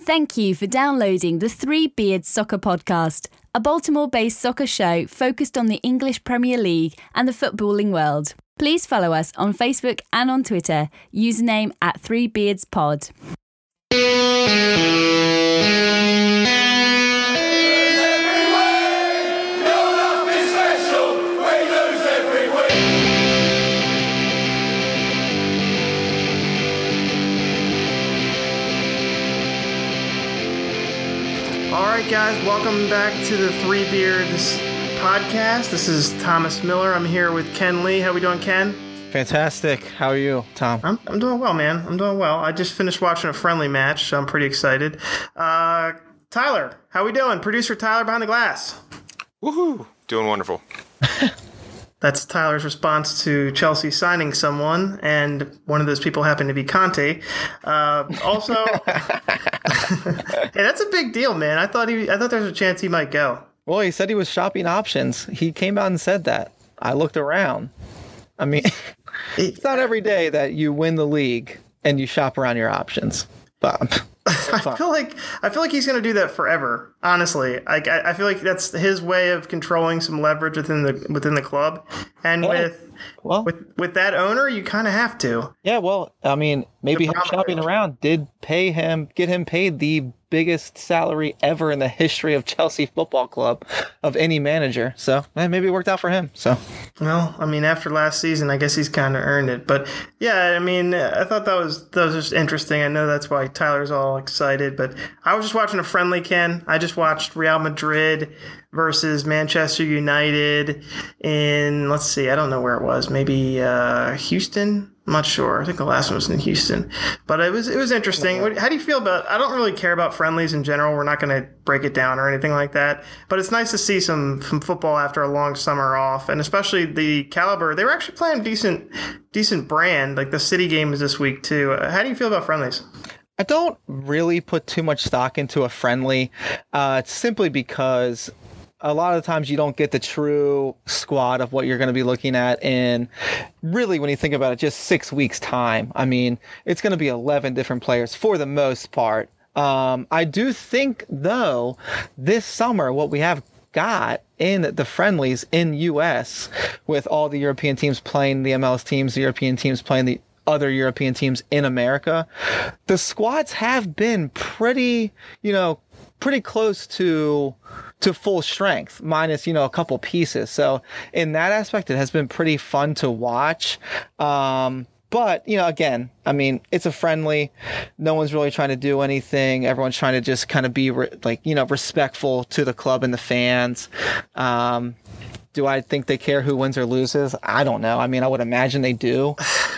Thank you for downloading the Three Beards Soccer Podcast, a Baltimore-based soccer show focused on the English Premier League and the footballing world. Please follow us on Facebook and on Twitter, username @3beardspod. Alright guys, welcome back to the Three Beards podcast. This is Thomas Miller. I'm here with Ken Lee. How we doing, Ken? Fantastic. How are you, Tom? I'm doing well, man. I'm doing well. I just finished watching a friendly match, so I'm pretty excited. Tyler, how we doing? Producer Tyler behind the glass. Woohoo! Doing wonderful. That's Tyler's response to Chelsea signing someone, and one of those people happened to be Conte. Also, hey, that's a big deal, man. I thought there was a chance he might go. Well, he said he was shopping options. He came out and said that. I looked around. I mean, it's not every day that you win the league and you shop around your options. But I feel like he's going to do that forever. Honestly, I feel like that's his way of controlling some leverage within the club, and with that owner, you kind of have to. Yeah, well, I mean, maybe him shopping around did get him paid the biggest salary ever in the history of Chelsea Football Club of any manager. So maybe it worked out for him. So, well, I mean, after last season, I guess he's kind of earned it. But yeah, I mean, I thought that was just interesting. I know that's why Tyler's all excited. But I was just watching a friendly, Ken. I just watched Real Madrid versus Manchester United in, let's see, I don't know where it was. Maybe Houston. I'm not sure. I think the last one was in Houston, but it was interesting. How do you feel about? I don't really care about friendlies in general. We're not going to break it down or anything like that. But it's nice to see some football after a long summer off, and especially the caliber. They were actually playing decent brand. Like the City game is this week too. How do you feel about friendlies? I don't really put too much stock into a friendly, simply because a lot of the times you don't get the true squad of what you're going to be looking at in, really, when you think about it, just 6 weeks' time. I mean, it's going to be 11 different players for the most part. I do think, though, this summer, what we have got in the friendlies in U.S., with all the European teams playing the MLS teams, the European teams playing the other European teams in America, the squads have been pretty close to full strength, minus, a couple pieces. So in that aspect, it has been pretty fun to watch. But, again, I mean, it's a friendly. No one's really trying to do anything. Everyone's trying to just kind of be respectful to the club and the fans. Do I think they care who wins or loses? I don't know. I mean, I would imagine they do.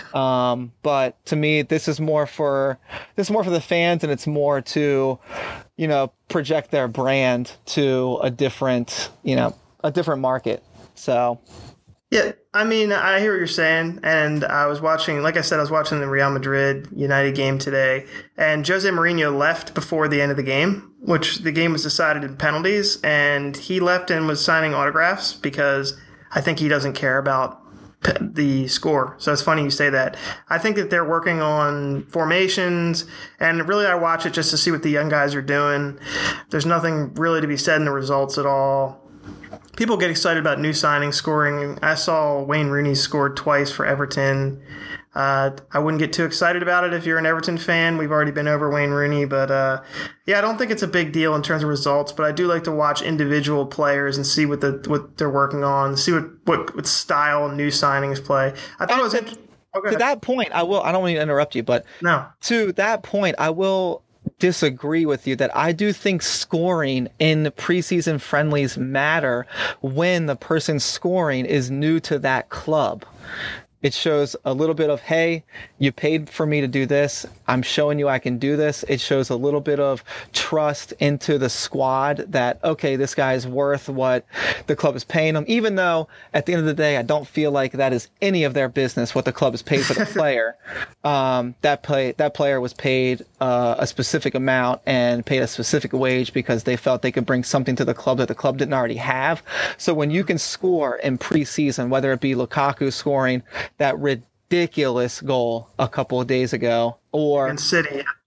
But to me, this is more for the fans, and it's more to, project their brand to a different market. So. Yeah, I mean, I hear what you're saying, and I was watching the Real Madrid United game today, and Jose Mourinho left before the end of the game, which the game was decided in penalties, and he left and was signing autographs because I think he doesn't care about the score. So it's funny you say that. I think that they're working on formations, and really I watch it just to see what the young guys are doing. There's nothing really to be said in the results at all. People get excited about new signings scoring. I saw Wayne Rooney scored twice for Everton. I wouldn't get too excited about it if you're an Everton fan. We've already been over Wayne Rooney, but I don't think it's a big deal in terms of results. But I do like to watch individual players and see what they're working on, see what style new signings play. I thought it was interesting. To that point, I don't mean to interrupt you, but no. To that point, I will disagree with you that I do think scoring in preseason friendlies matter when the person scoring is new to that club. It shows a little bit of, hey, you paid for me to do this. I'm showing you I can do this. It shows a little bit of trust into the squad that, okay, this guy is worth what the club is paying him, even though at the end of the day, I don't feel like that is any of their business what the club is paid for the player. That player was paid a specific amount and paid a specific wage because they felt they could bring something to the club that the club didn't already have. So when you can score in preseason, whether it be Lukaku scoring that ridiculous goal a couple of days ago, or in City,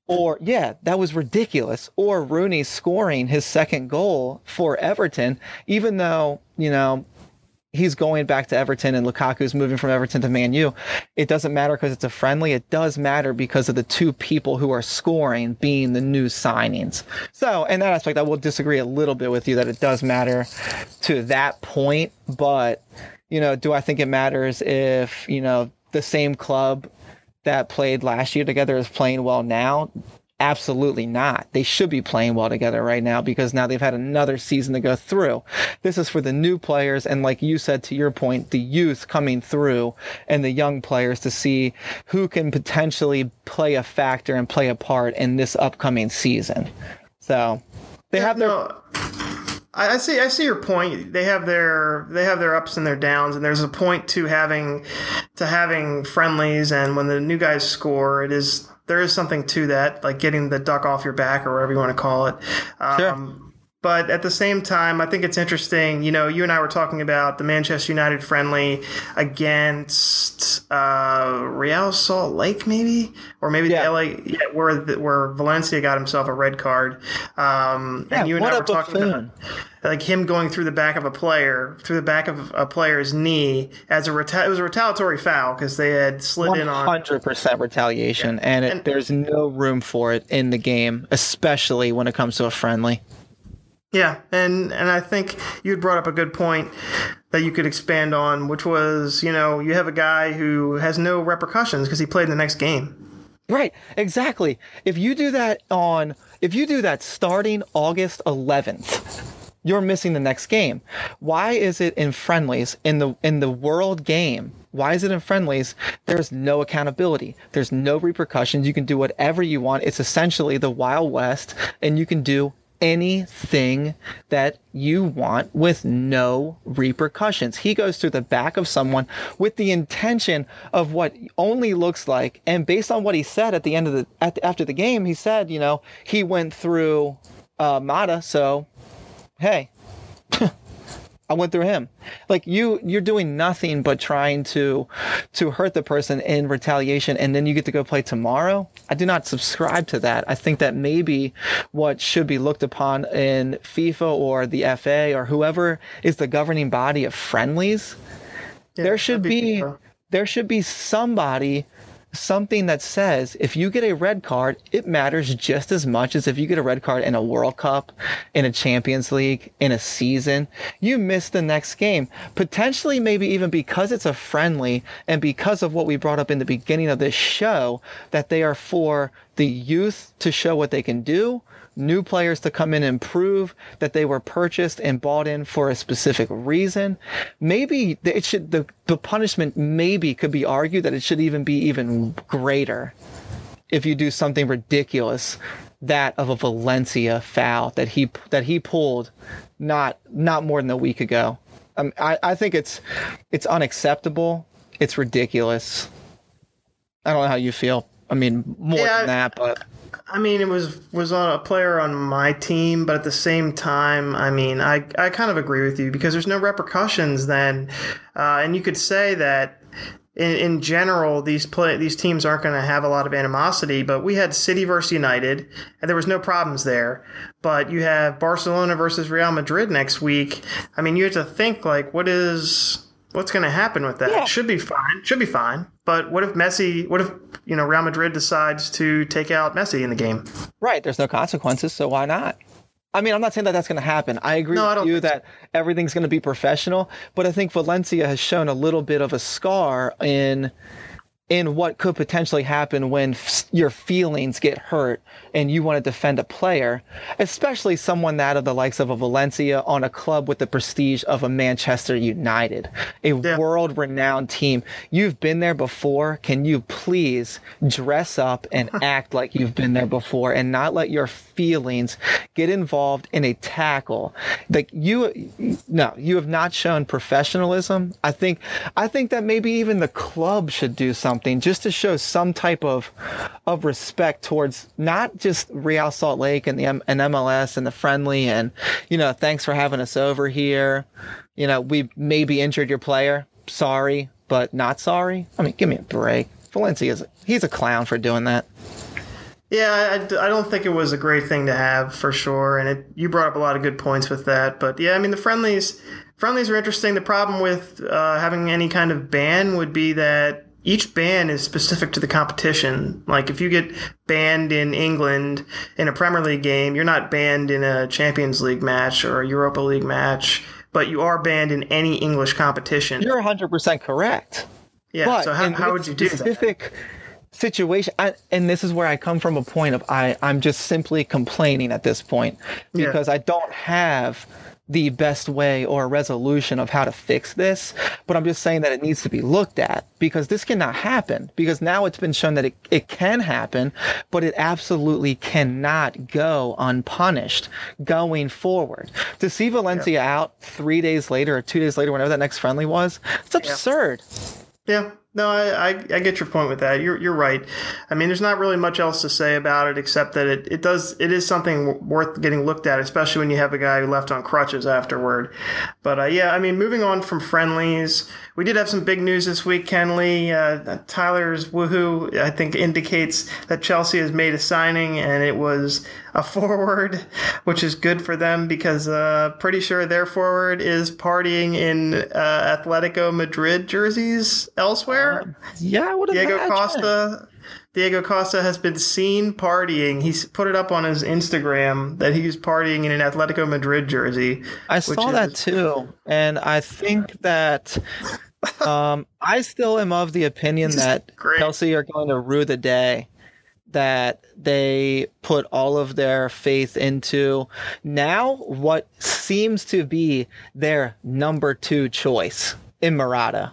Or, yeah, that was ridiculous. Or Rooney scoring his second goal for Everton, even though, he's going back to Everton and Lukaku's moving from Everton to Man U. It doesn't matter because it's a friendly. It does matter because of the two people who are scoring being the new signings. So in that aspect, I will disagree a little bit with you that it does matter to that point. But, do I think it matters if, the same club that played last year together is playing well now? Absolutely not. They should be playing well together right now because now they've had another season to go through. This is for the new players and, like you said, to your point, the youth coming through and the young players to see who can potentially play a factor and play a part in this upcoming season. So they have their... No, I see your point. They have their ups and their downs, and there's a point to having friendlies, and when the new guys score, there is something to that, like getting the duck off your back or whatever you want to call it. Sure. But at the same time, I think it's interesting. You and I were talking about the Manchester United friendly against Real Salt Lake, maybe, or maybe the LA, where Valencia got himself a red card. And you and I were talking about like him going through the back of a player's knee as it was a retaliatory foul because they had slid in on 100% retaliation, and there's no room for it in the game, especially when it comes to a friendly. Yeah, and I think you had brought up a good point that you could expand on, which was, you have a guy who has no repercussions because he played in the next game. Right, exactly. If you do that starting August 11th, you're missing the next game. Why is it in friendlies in the world game? Why is it in friendlies? There's no accountability. There's no repercussions. You can do whatever you want. It's essentially the Wild West, and you can do anything that you want with no repercussions. He goes through the back of someone with the intention of what only looks like, and based on what he said at the end of after the game, he said, he went through Mata, so hey, I went through him. Like you're doing nothing but trying to hurt the person in retaliation, and then you get to go play tomorrow. I do not subscribe to that. I think that maybe what should be looked upon in FIFA or the FA or whoever is the governing body of friendlies, there should be something that says if you get a red card, it matters just as much as if you get a red card in a World Cup, in a Champions League, in a season. You miss the next game. Potentially, maybe even because it's a friendly and because of what we brought up in the beginning of this show, that they are for the youth to show what they can do, new players to come in and prove that they were purchased and bought in for a specific reason. Maybe the punishment maybe could be argued that it should even be even greater if you do something ridiculous, that of a Valencia foul that he pulled not more than a week ago. I think it's unacceptable. It's ridiculous. I don't know how you feel. I mean, more than that, but I mean, it was on a player on my team, but at the same time, I mean, I kind of agree with you because there's no repercussions then, and you could say that in general these teams aren't going to have a lot of animosity. But we had City versus United, and there was no problems there. But you have Barcelona versus Real Madrid next week. I mean, you have to think like, what's going to happen with that? Yeah. Should be fine. But what if Real Madrid decides to take out Messi in the game? Right. There's no consequences, so why not? I mean, I'm not saying that that's going to happen. I agree with you that everything's going to be professional, but I think Valencia has shown a little bit of a scar in what could potentially happen when your feelings get hurt and you want to defend a player, especially someone that of the likes of a Valencia on a club with the prestige of a Manchester United, a world-renowned team. You've been there before. Can you please dress up and act like you've been there before and not let your feelings get involved in a tackle? Like you have not shown professionalism. I think that maybe even the club should do something just to show some type of respect towards not just Real Salt Lake and and MLS and the friendly and, thanks for having us over here. We maybe injured your player. Sorry, but not sorry. I mean, give me a break. Valencia he's a clown for doing that. Yeah, I don't think it was a great thing to have for sure, and you brought up a lot of good points with that. But yeah, I mean the friendlies are interesting. The problem with having any kind of ban would be that each ban is specific to the competition. Like if you get banned in England in a Premier League game, you're not banned in a Champions League match or a Europa League match, but you are banned in any English competition. You're 100% correct. Yeah. But so how would you do that? Specific situation, and this is where I come from a point of I'm just simply complaining at this point because I don't have the best way or resolution of how to fix this, but I'm just saying that it needs to be looked at because this cannot happen, because now it's been shown that it can happen, but it absolutely cannot go unpunished going forward. To see Valencia out 3 days later or 2 days later, whenever that next friendly was, it's absurd. Yeah. No, I get your point with that. You're right. I mean, there's not really much else to say about it except that it is something worth getting looked at, especially when you have a guy who left on crutches afterward. But yeah, I mean, moving on from friendlies, we did have some big news this week, Kenley. Tyler's woohoo, I think, indicates that Chelsea has made a signing, and it was a forward, which is good for them because pretty sure their forward is partying in Atletico Madrid jerseys elsewhere. Yeah, I would imagine. Diego Costa has been seen partying. He's put it up on his Instagram that he's partying in an Atletico Madrid jersey. I saw that too, and I think that I still am of the opinion that Chelsea are going to rue the day that they put all of their faith into now what seems to be their number 2 choice in Morata.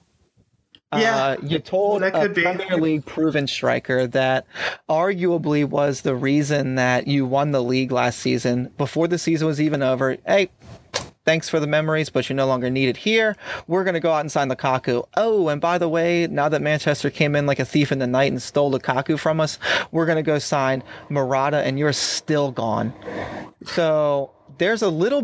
Yeah, you told a Premier League proven striker that arguably was the reason that you won the league last season before the season was even over. Hey, thanks for the memories, but you're no longer needed here. We're going to go out and sign Lukaku. Oh, and by the way, now that Manchester came in like a thief in the night and stole Lukaku from us, we're going to go sign Morata, and you're still gone. So there's a little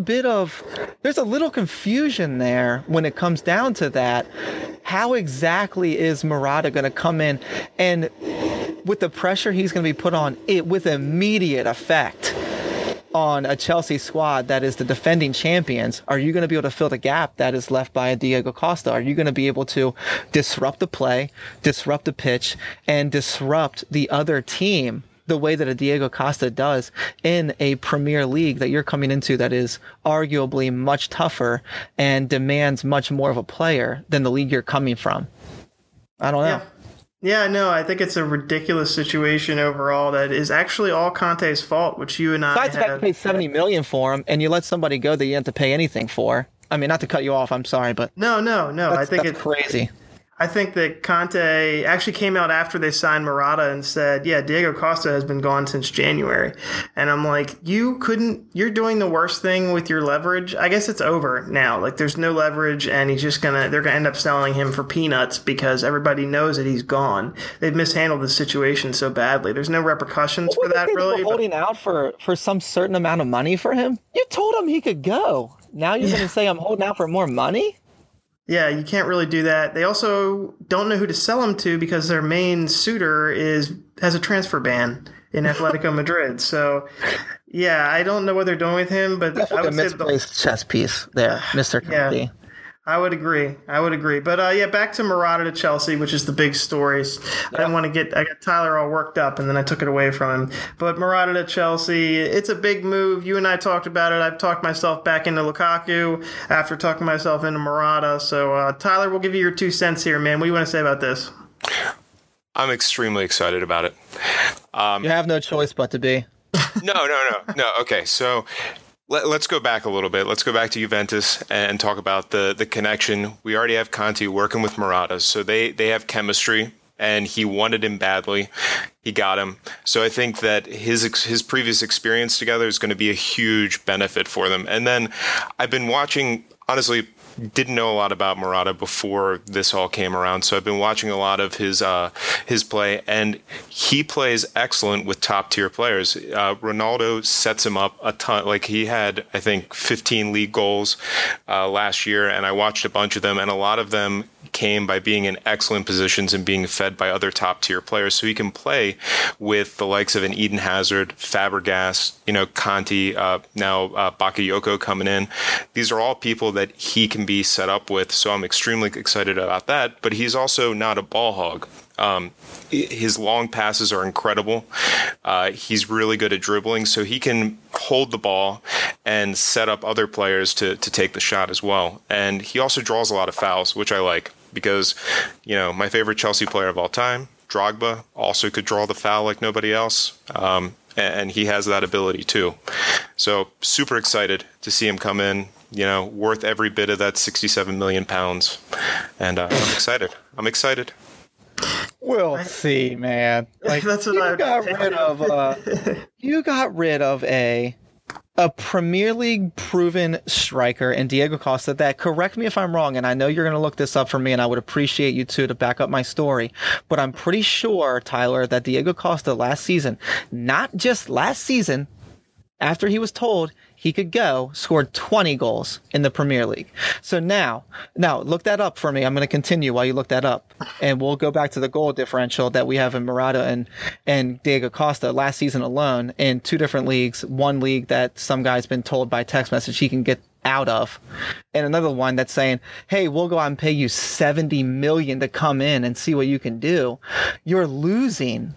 confusion there when it comes down to that. How exactly is Morata going to come in, and with the pressure he's going to be put on it with immediate effect on a Chelsea squad that is the defending champions? Are you going to be able to fill the gap that is left by a Diego Costa? Are you going to be able to disrupt the play, disrupt the pitch, and disrupt the other team the way that a Diego Costa does in a Premier League that you're coming into that is arguably much tougher and demands much more of a player than the league you're coming from? I don't know. Yeah, no, I think it's a ridiculous situation overall that is actually all Conte's fault, which you and I Besides the fact you paid $70 million for him and you let somebody go that you didn't have to pay anything for. I mean, not to cut you off, I'm sorry, but No. I think it's crazy. I think that Conte actually came out after they signed Morata and said, yeah, Diego Costa has been gone since January. And I'm like, you're doing the worst thing with your leverage. I guess it's over now. Like, there's no leverage, and they're gonna end up selling him for peanuts because everybody knows that he's gone. They've mishandled the situation so badly. There's no repercussions for that, really. Holding out for some certain amount of money for him? You told him he could go. Now you're going to say I'm holding out for more money? Yeah, you can't really do that. They also don't know who to sell him to because their main suitor has a transfer ban in Atletico Madrid. So, yeah, I don't know what they're doing with him, but that's like a misplaced chess piece there, Mr. Conte. Yeah, I would agree. But yeah, back to Morata to Chelsea, which is the big story. I didn't want to I got Tyler all worked up and then I took it away from him. But Morata to Chelsea, it's a big move. You and I talked about it. I've talked myself back into Lukaku after talking myself into Morata. So Tyler, we'll give you your 2 cents here, man. What do you want to say about this? I'm extremely excited about it. You have no choice but to be. No. Okay, so let's go back a little bit. Let's go back to Juventus and talk about the connection. We already have Conte working with Morata, so they have chemistry, and he wanted him badly. He got him. So I think that his previous experience together is going to be a huge benefit for them. And then I've been watching, honestly, didn't know a lot about Morata before this all came around, so I've been watching a lot of his play, and he plays excellent with top tier players. Ronaldo sets him up a ton. Like, he had, I think, 15 league goals last year, and I watched a bunch of them, and a lot of them came by being in excellent positions and being fed by other top tier players. So he can play with the likes of an Eden Hazard, Fabregas, Conti, now Bakayoko coming in. These are all people that he can be set up with. So I'm extremely excited about that. But he's also not a ball hog. His long passes are incredible. He's really good at dribbling, so he can hold the ball and set up other players to take the shot as well. And he also draws a lot of fouls, which I like because, my favorite Chelsea player of all time, Drogba, also could draw the foul like nobody else. And he has that ability too. So super excited to see him come in, worth every bit of that £67 million. And I'm excited. We'll see, man. Like, That's what you got rid of a Premier League proven striker in Diego Costa that, correct me if I'm wrong, and I know you're going to look this up for me, and I would appreciate you too to back up my story, but I'm pretty sure, Tyler, that Diego Costa last season, not just last season, after he was told he could go, scored 20 goals in the Premier League. So now look that up for me. I'm going to continue while you look that up, and we'll go back to the goal differential that we have in Morata and Diego Costa last season alone in 2 different leagues. One league that some guy's been told by text message he can get out of, and another one that's saying, hey, we'll go out and pay you $70 million to come in and see what you can do. You're losing.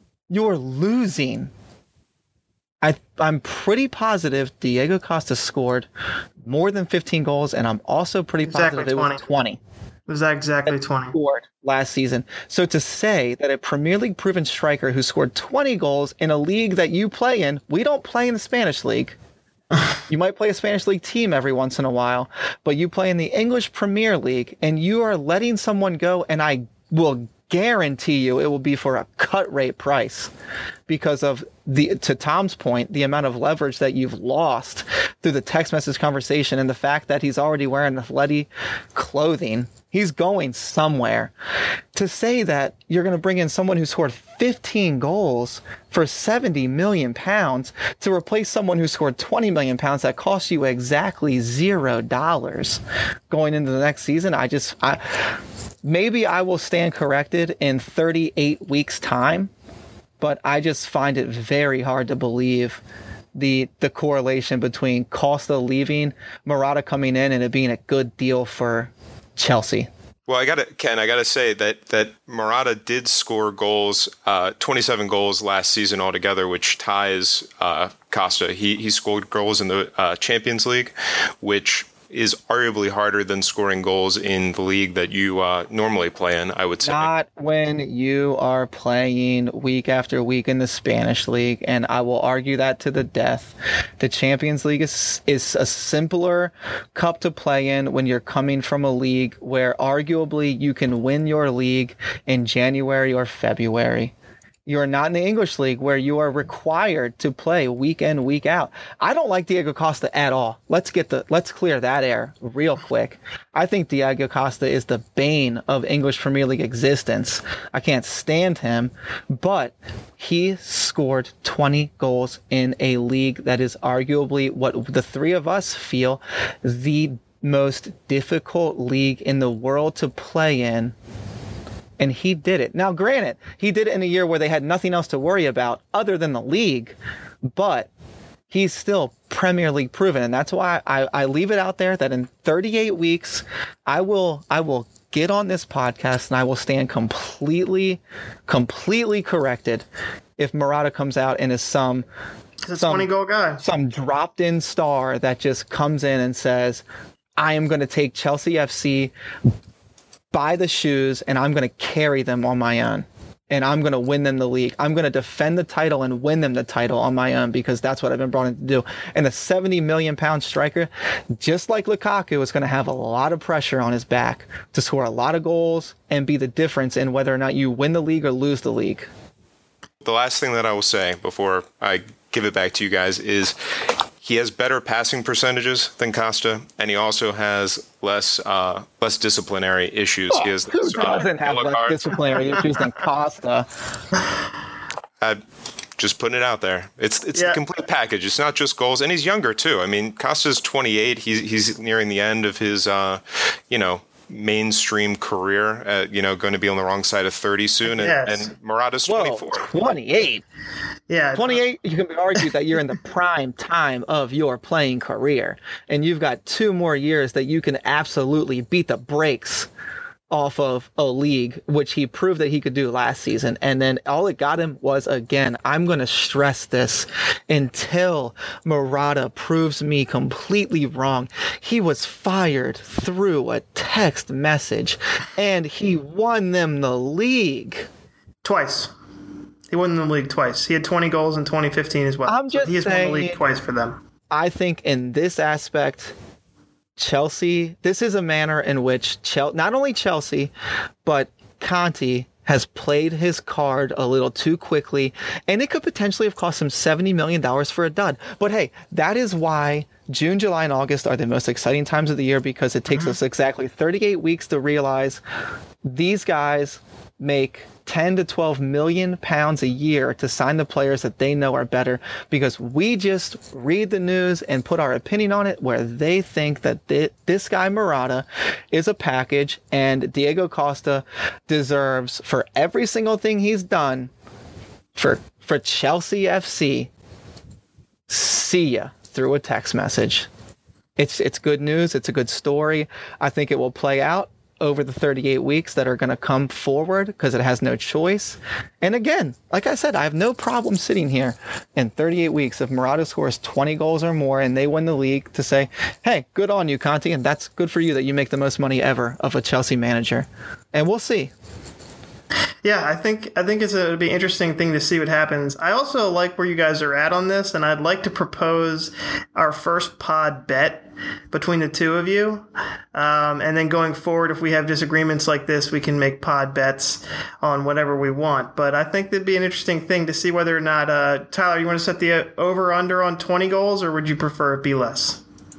I'm pretty positive Diego Costa scored more than 15 goals, and I'm also pretty positive it was 20. Was that exactly 20? Scored last season. So to say that a Premier League proven striker who scored 20 goals in a league that you play in, we don't play in the Spanish league. You might play a Spanish league team every once in a while, but you play in the English Premier League, and you are letting someone go, and I will guarantee you it will be for a cut rate price because of to Tom's point, the amount of leverage that you've lost through the text message conversation and the fact that he's already wearing athletic clothing. He's going somewhere. To say that you're going to bring in someone who scored 15 goals for £70 million to replace someone who scored £20 million that cost you exactly $0 going into the next season, maybe I will stand corrected in 38 weeks' time, but I just find it very hard to believe the correlation between Costa leaving, Morata coming in, and it being a good deal for Chelsea. Well, I gotta say that Morata did score goals, 27 goals last season altogether, which ties Costa. He scored goals in the Champions League, which is arguably harder than scoring goals in the league that you normally play in, I would say. Not when you are playing week after week in the Spanish league, and I will argue that to the death. The Champions League is a simpler cup to play in when you're coming from a league where arguably you can win your league in January or February. You're not in the English league where you are required to play week in, week out. I don't like Diego Costa at all. Let's clear that air real quick. I think Diego Costa is the bane of English Premier League existence. I can't stand him, but he scored 20 goals in a league that is arguably what the three of us feel the most difficult league in the world to play in. And he did it. Now, granted, he did it in a year where they had nothing else to worry about other than the league, but he's still Premier League proven. And that's why I leave it out there that in 38 weeks, I will get on this podcast and I will stand completely corrected if Morata comes out and is some 20-goal guy, some dropped-in star that just comes in and says, I am going to take Chelsea FC by the shoes, and I'm going to carry them on my own, and I'm going to win them the league. I'm going to defend the title and win them the title on my own because that's what I've been brought in to do. And the £70 million striker, just like Lukaku, is going to have a lot of pressure on his back to score a lot of goals and be the difference in whether or not you win the league or lose the league. The last thing that I will say before I give it back to you guys is he has better passing percentages than Costa, and he also has less disciplinary issues. He has who doesn't have less disciplinary issues than Costa? Just putting it out there. It's the complete package. It's not just goals, and he's younger too. I mean, Costa's 28. He's nearing the end of his mainstream career, going to be on the wrong side of 30 soon. And Murata's 24. 28. Yeah. 28, you can argue that you're in the prime time of your playing career. And you've got 2 more years that you can absolutely beat the brakes off of a league, which he proved that he could do last season. And then all it got him was, again, I'm going to stress this until Murata proves me completely wrong. He was fired through a text message, and he won them the league. Twice. He won the league twice. He had 20 goals in 2015 as well. I'm just He's saying, won the league twice for them. I think in this aspect, Chelsea, this is a manner in which not only Chelsea, but Conte has played his card a little too quickly, and it could potentially have cost him $70 million for a dud. But hey, that is why June, July, and August are the most exciting times of the year, because it takes us exactly 38 weeks to realize these guys make 10 to 12 million pounds a year to sign the players that they know are better, because we just read the news and put our opinion on it where they think that this guy Murata is a package, and Diego Costa deserves, for every single thing he's done for Chelsea FC, see ya through a text message. It's good news. It's a good story. I think it will play out over the 38 weeks that are going to come forward, because it has no choice. And again, like I said, I have no problem sitting here in 38 weeks if Murata scores 20 goals or more and they win the league to say, hey, good on you, Conte, and that's good for you that you make the most money ever of a Chelsea manager. And we'll see. Yeah, I think it'll be an interesting thing to see what happens. I also like where you guys are at on this, and I'd like to propose our first pod bet between the two of you. And then going forward, if we have disagreements like this, we can make pod bets on whatever we want. But I think that'd be an interesting thing to see whether or not, Tyler, you want to set the over-under on 20 goals, or would you prefer it be less?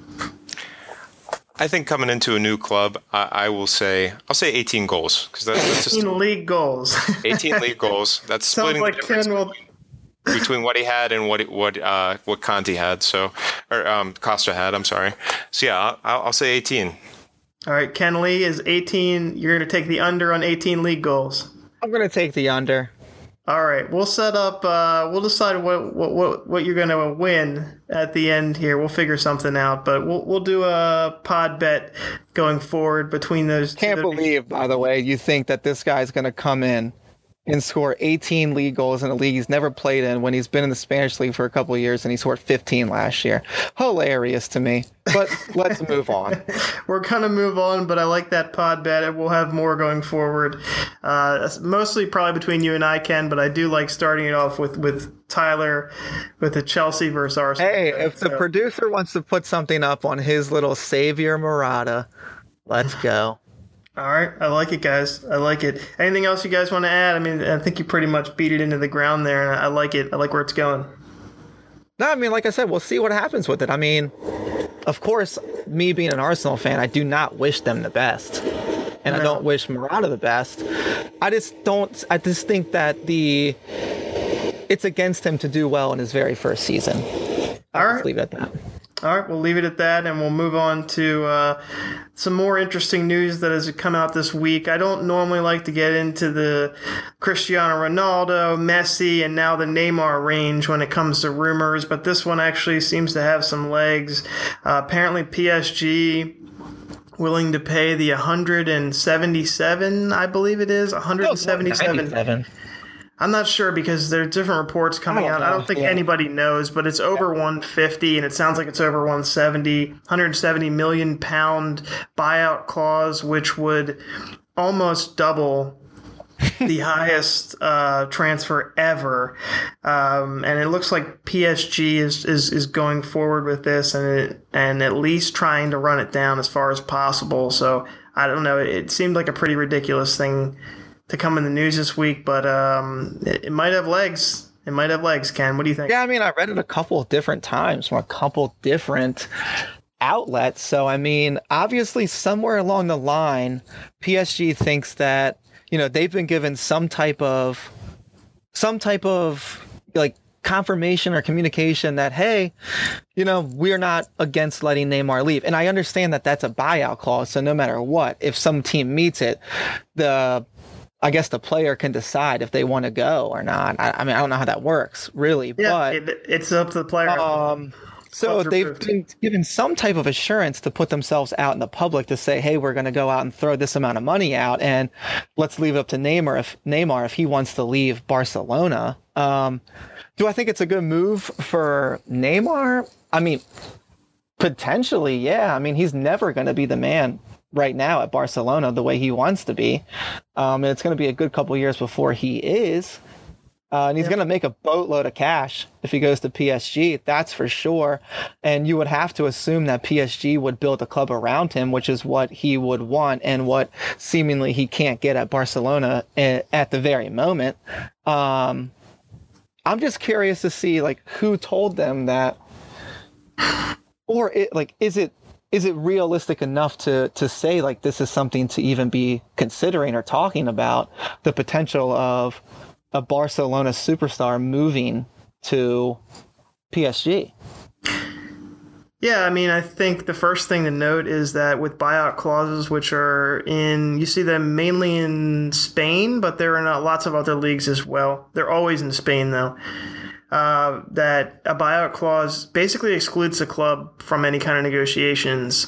I think coming into a new club, I'll say 18 goals, because that's 18 league goals. 18 league goals. That's splitting like the difference between what he had and what Conte had. Costa had. I'm sorry. So yeah, I'll say 18. All right, Ken Lee is 18. You're going to take the under on 18 league goals. I'm going to take the under. All right, we'll set up. We'll decide what you're going to win at the end here. We'll figure something out, but we'll do a pod bet going forward between those. Can't believe, by the way, you think that this guy's going to come in and score 18 league goals in a league he's never played in when he's been in the Spanish league for a couple of years, and he scored 15 last year. Hilarious to me. But let's move on. We're going to move on, but I like that pod bet. We'll have more going forward. Mostly probably between you and I, Ken, but I do like starting it off with Tyler with the Chelsea versus Arsenal. Hey, if the producer wants to put something up on his little savior Murata, let's go. All right. I like it, guys. I like it. Anything else you guys want to add? I mean, I think you pretty much beat it into the ground there, and I like it. I like where it's going. No, I mean, like I said, we'll see what happens with it. I mean, of course, me being an Arsenal fan, I do not wish them the best. And I don't wish Murata the best. I just think that it's against him to do well in his very first season. All right. Leave it at that. All right, we'll leave it at that, and we'll move on to some more interesting news that has come out this week. I don't normally like to get into the Cristiano Ronaldo, Messi, and now the Neymar range when it comes to rumors, but this one actually seems to have some legs. Apparently, PSG willing to pay the 177, I believe it is, 177. I'm not sure because there are different reports coming out. I don't think anybody knows, but it's over 150, and it sounds like it's over 170 million pound buyout clause, which would almost double the highest transfer ever. And it looks like PSG is going forward with this and at least trying to run it down as far as possible. So I don't know. It seemed like a pretty ridiculous thing to come in the news this week, but it might have legs. It might have legs, Ken. What do you think? Yeah, I mean, I read it a couple of different times from a couple different outlets. So, I mean, obviously somewhere along the line, PSG thinks that, they've been given some type of like confirmation or communication that, hey, we're not against letting Neymar leave. And I understand that that's a buyout clause. So no matter what, if some team meets it, I guess the player can decide if they want to go or not. I mean, I don't know how that works really, but it's up to the player. So they've been given some type of assurance to put themselves out in the public to say, hey, we're going to go out and throw this amount of money out, and let's leave it up to Neymar if he wants to leave Barcelona. Do I think it's a good move for Neymar? I mean, potentially, yeah. I mean, he's never going to be the man right now at Barcelona the way he wants to be. And it's going to be a good couple years before he is. And he's going to make a boatload of cash if he goes to PSG, that's for sure. And you would have to assume that PSG would build a club around him, which is what he would want and what seemingly he can't get at Barcelona at the very moment. I'm just curious to see who told them that, or is it realistic enough to say this is something to even be considering or talking about, the potential of a Barcelona superstar moving to PSG? Yeah, I mean, I think the first thing to note is that with buyout clauses, which you see them mainly in Spain, but they're in lots of other leagues as well. They're always in Spain, though. That a buyout clause basically excludes the club from any kind of negotiations.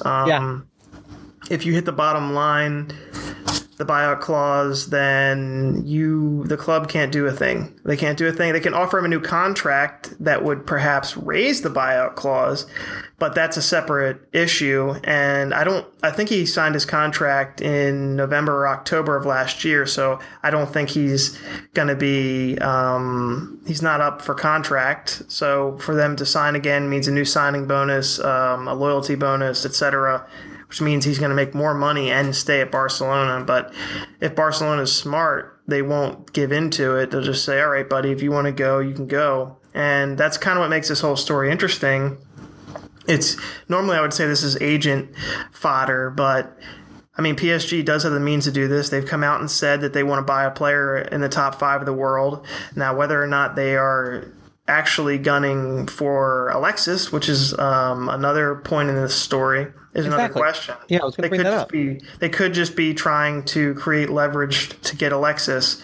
If you hit the bottom line, the buyout clause, then the club can't do a thing. They can't do a thing. They can offer him a new contract that would perhaps raise the buyout clause, but that's a separate issue. And I think he signed his contract in November or October of last year, so I don't think he's going to be he's not up for contract. So for them to sign again means a new signing bonus, a loyalty bonus, etc., which means he's going to make more money and stay at Barcelona. But if Barcelona is smart, they won't give into it. They'll just say, all right, buddy, if you want to go, you can go. And that's kind of what makes this whole story interesting. It's normally I would say this is agent fodder, but I mean, PSG does have the means to do this. They've come out and said that they want to buy a player in the top 5 of the world. Now, whether or not they are actually gunning for Alexis, which is another point in this story, is another question. Yeah, I was going to bring that up. They could just be trying to create leverage to get Alexis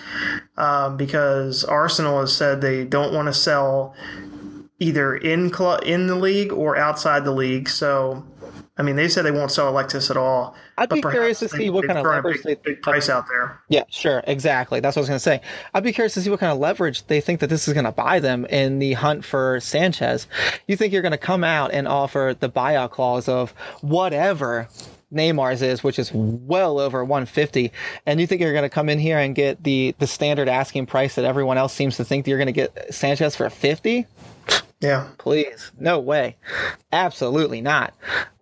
because Arsenal has said they don't want to sell either in the league or outside the league. So, I mean, they said they won't sell Alexis at all. I'd be curious to see what kind of leverage big price out there. Yeah, sure, exactly. That's what I was going to say. I'd be curious to see what kind of leverage they think that this is going to buy them in the hunt for Sanchez. You think you're going to come out and offer the buyout clause of whatever Neymar's is, which is well over 150, and you think you're going to come in here and get the standard asking price that everyone else seems to think that you're going to get Sanchez for 50? Yeah. Please. No way. Absolutely not.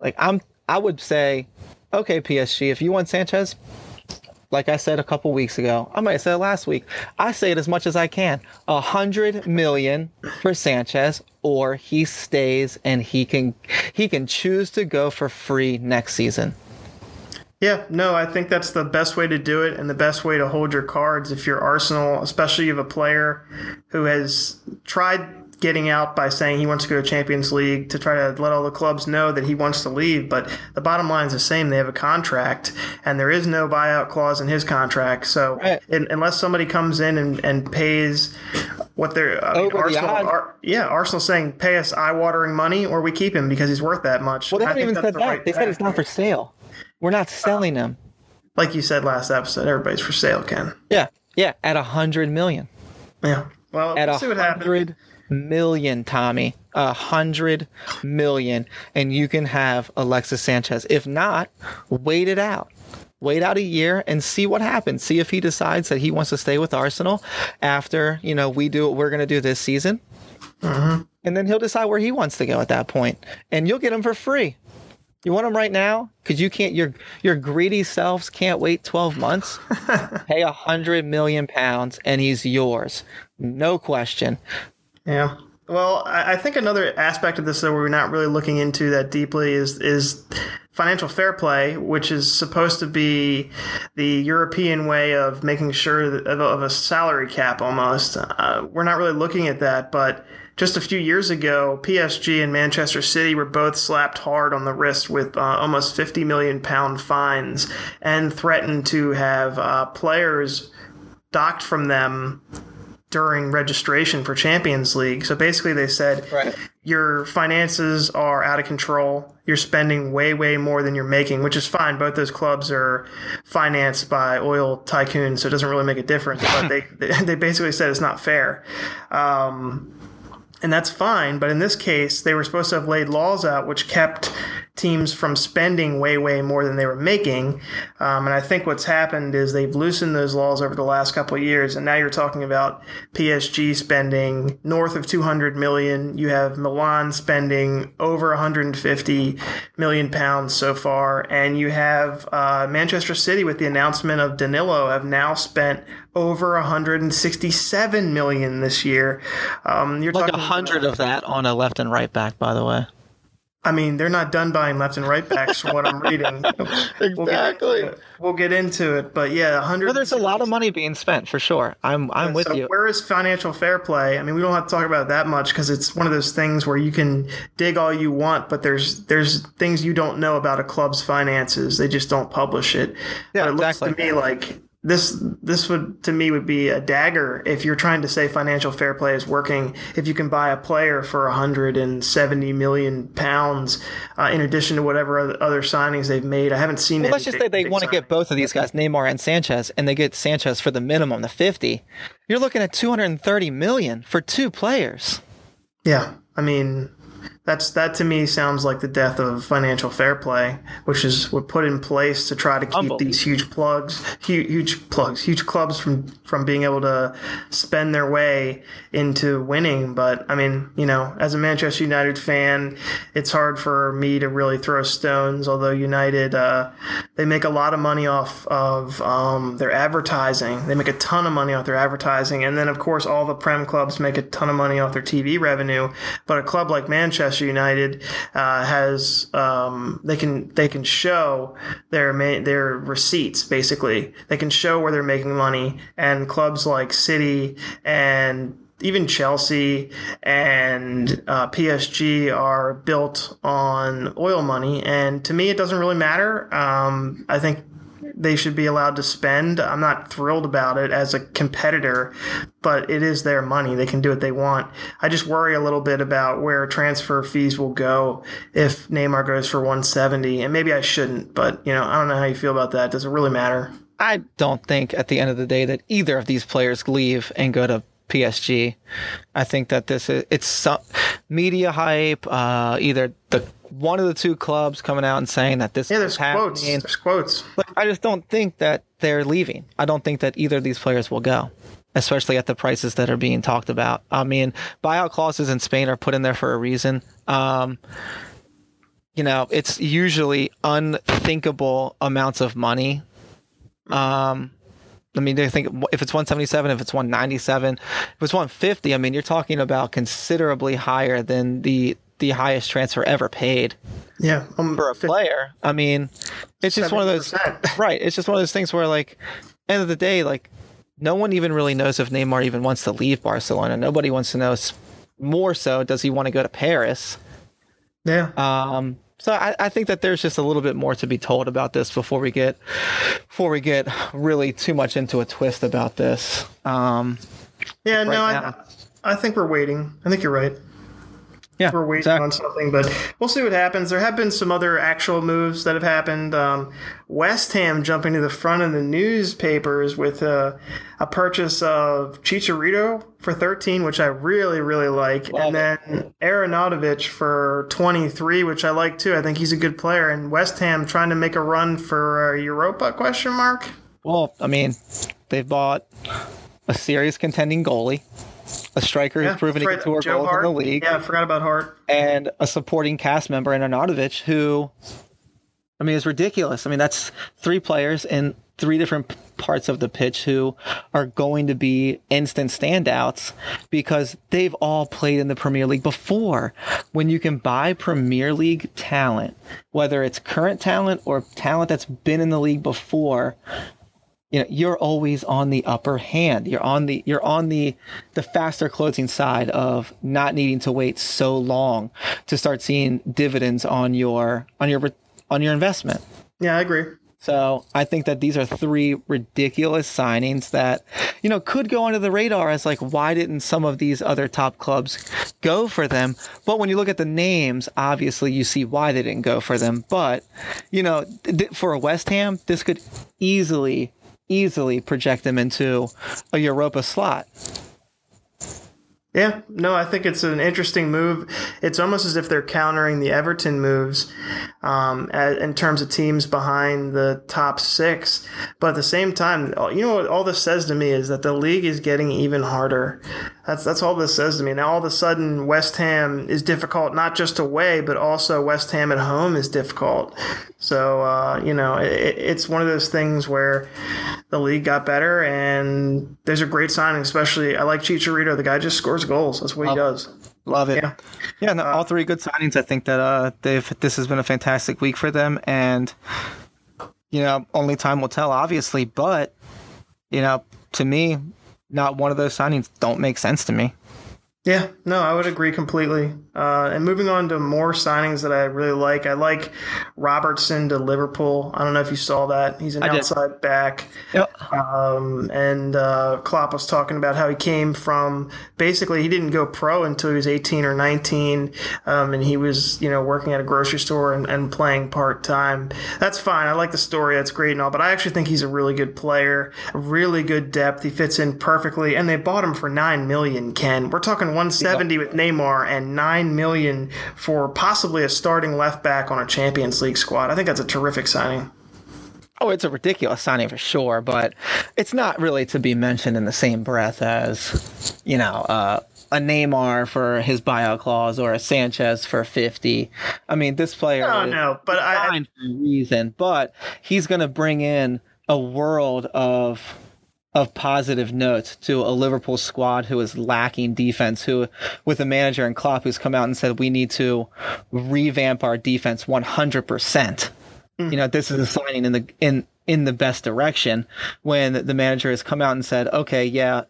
I would say, okay, PSG, if you want Sanchez, like I said a couple weeks ago, I might have said it last week, I say it as much as I can, 100 million for Sanchez, or he stays and he can choose to go for free next season. Yeah, no, I think that's the best way to do it and the best way to hold your cards if you're Arsenal, especially you have a player who has tried getting out by saying he wants to go to Champions League to try to let all the clubs know that he wants to leave. But the bottom line is the same. They have a contract, and there is no buyout clause in his contract. So unless somebody comes in and pays what they're Arsenal's saying, pay us eye-watering money or we keep him because he's worth that much. Well, they haven't even said that. They said it's not for sale. We're not selling him. Like you said last episode, everybody's for sale, Ken. Yeah, at 100 million. Yeah. Well, at we'll see what happens. Million, Tommy, 100 million, and you can have Alexis Sanchez. If not, wait it out. Wait out a year and see what happens. See if he decides that he wants to stay with Arsenal after, we do what we're going to do this season. Mm-hmm. And then he'll decide where he wants to go at that point. And you'll get him for free. You want him right now? Because you can't, your greedy selves can't wait 12 months. Pay 100 million pounds and he's yours. No question. Yeah. Well, I think another aspect of this that we're not really looking into that deeply is financial fair play, which is supposed to be the European way of making sure of a salary cap almost. We're not really looking at that, but just a few years ago, PSG and Manchester City were both slapped hard on the wrist with almost £50 million fines and threatened to have players docked from them during registration for Champions League. So basically they said, your finances are out of control. You're spending way, way more than you're making, which is fine. Both those clubs are financed by oil tycoons, so it doesn't really make a difference. But they basically said it's not fair. And that's fine. But in this case, they were supposed to have laid laws out which kept teams from spending way, way more than they were making. And I think what's happened is they've loosened those laws over the last couple of years. And now you're talking about PSG spending north of 200 million. You have Milan spending over 150 million pounds so far. And you have Manchester City, with the announcement of Danilo, have now spent over 167 million this year. You're like talking 100 of that on a left and right back, by the way. I mean, they're not done buying left and right backs from what I'm reading. Exactly. We'll get into it. But yeah, 100. Well, there's a lot of money being spent for sure. I'm with you. Where is financial fair play? I mean, we don't have to talk about it that much because it's one of those things where you can dig all you want, but there's things you don't know about a club's finances. They just don't publish it. Yeah, but it looks to me like this would, to me, would be a dagger if you're trying to say financial fair play is working. If you can buy a player for 170 million pounds, in addition to whatever other signings they've made, I haven't seen. Well, let's just say they want to get both of these guys, Neymar and Sanchez, and they get Sanchez for the minimum, the 50. You're looking at 230 million for two players. Yeah, I mean, that to me sounds like the death of financial fair play, which is put in place to try to keep these huge clubs from being able to spend their way into winning. But I mean, you know, as a Manchester United fan, it's hard for me to really throw stones. Although United, they make a lot of money off of their advertising. They make a ton of money off their advertising, and then of course all the Prem clubs make a ton of money off their TV revenue. But a club like Manchester United has they can show their receipts. Basically, they can show where they're making money, and clubs like City and even Chelsea and PSG are built on oil money, and to me it doesn't really matter. I think they should be allowed to spend. I'm not thrilled about it as a competitor, but it is their money. They can do what they want. I just worry a little bit about where transfer fees will go if Neymar goes for 170, and maybe I shouldn't, but you know, I don't know how you feel about that. Does it really matter? I don't think at the end of the day that either of these players leave and go to PSG. I think that it's some media hype, either one of the two clubs coming out and saying that this is happening. There's quotes. But I just don't think that they're leaving. I don't think that either of these players will go, especially at the prices that are being talked about. I mean, buyout clauses in Spain are put in there for a reason. You know, it's usually unthinkable amounts of money. I mean, they think if it's 177, if it's 197, if it's 150, I mean, you're talking about considerably higher than the highest transfer ever paid. Yeah, for a player. I mean, it's just 70%. One of those, right? It's just one of those things where, like, end of the day, like, no one even really knows if Neymar even wants to leave Barcelona. Nobody wants to know. More so, does he want to go to Paris? Yeah. So I think that there's just a little bit more to be told about this before we get really too much into a twist about this. I think we're waiting. I think you're right. Yeah, we're waiting on something, but we'll see what happens. There have been some other actual moves that have happened. West Ham jumping to the front of the newspapers with a purchase of Chicharito for 13, which I really, really like. And then Aronautovic for 23, which I like too. I think he's a good player. And West Ham trying to make a run for Europa, ? Well, I mean, they've bought a serious contending goalie, a striker who's proven he can score goals in the league. Yeah, I forgot about Hart. And a supporting cast member in Arnautovic, who, I mean, is ridiculous. I mean, that's three players in three different parts of the pitch who are going to be instant standouts because they've all played in the Premier League before. When you can buy Premier League talent, whether it's current talent or talent that's been in the league before, you're always on the upper hand. You're on the faster closing side of not needing to wait so long to start seeing dividends on your investment. Yeah, I agree. So I think that these are three ridiculous signings that, could go under the radar as like, why didn't some of these other top clubs go for them? But when you look at the names, obviously you see why they didn't go for them. But, for a West Ham, this could easily project them into a Europa slot. Yeah, no, I think it's an interesting move. It's almost as if they're countering the Everton moves in terms of teams behind the top six. But at the same time, what all this says to me is that the league is getting even harder. That's all this says to me. Now, all of a sudden, West Ham is difficult, not just away, but also West Ham at home is difficult. So, it's one of those things where the league got better, and there's a great signing, especially I like Chicharito. The guy just scores goals. That's what he does. Love it. Yeah, no, all three good signings. I think that this has been a fantastic week for them, and only time will tell, obviously. But to me, not one of those signings don't make sense to me. Yeah, no, I would agree completely. And moving on to more signings that I really like. I like Robertson to Liverpool. I don't know if you saw that. He's an outside back. Yep. And Klopp was talking about how he came from, basically he didn't go pro until he was 18 or 19. And he was, working at a grocery store and playing part-time. That's fine. I like the story. That's great and all. But I actually think he's a really good player, really good depth. He fits in perfectly. And they bought him for $9 million, Ken. We're talking 170 with Neymar and $9 million for possibly a starting left back on a Champions League squad. I think that's a terrific signing. Oh, it's a ridiculous signing for sure, but it's not really to be mentioned in the same breath as, a Neymar for his buyout clause or a Sanchez for 50. I mean, this player but signed for a reason, but he's going to bring in a world of positive notes to a Liverpool squad who is lacking defense, who with a manager and Klopp who's come out and said, we need to revamp our defense 100%. This is a signing in the best direction when the manager has come out and said, okay, yeah,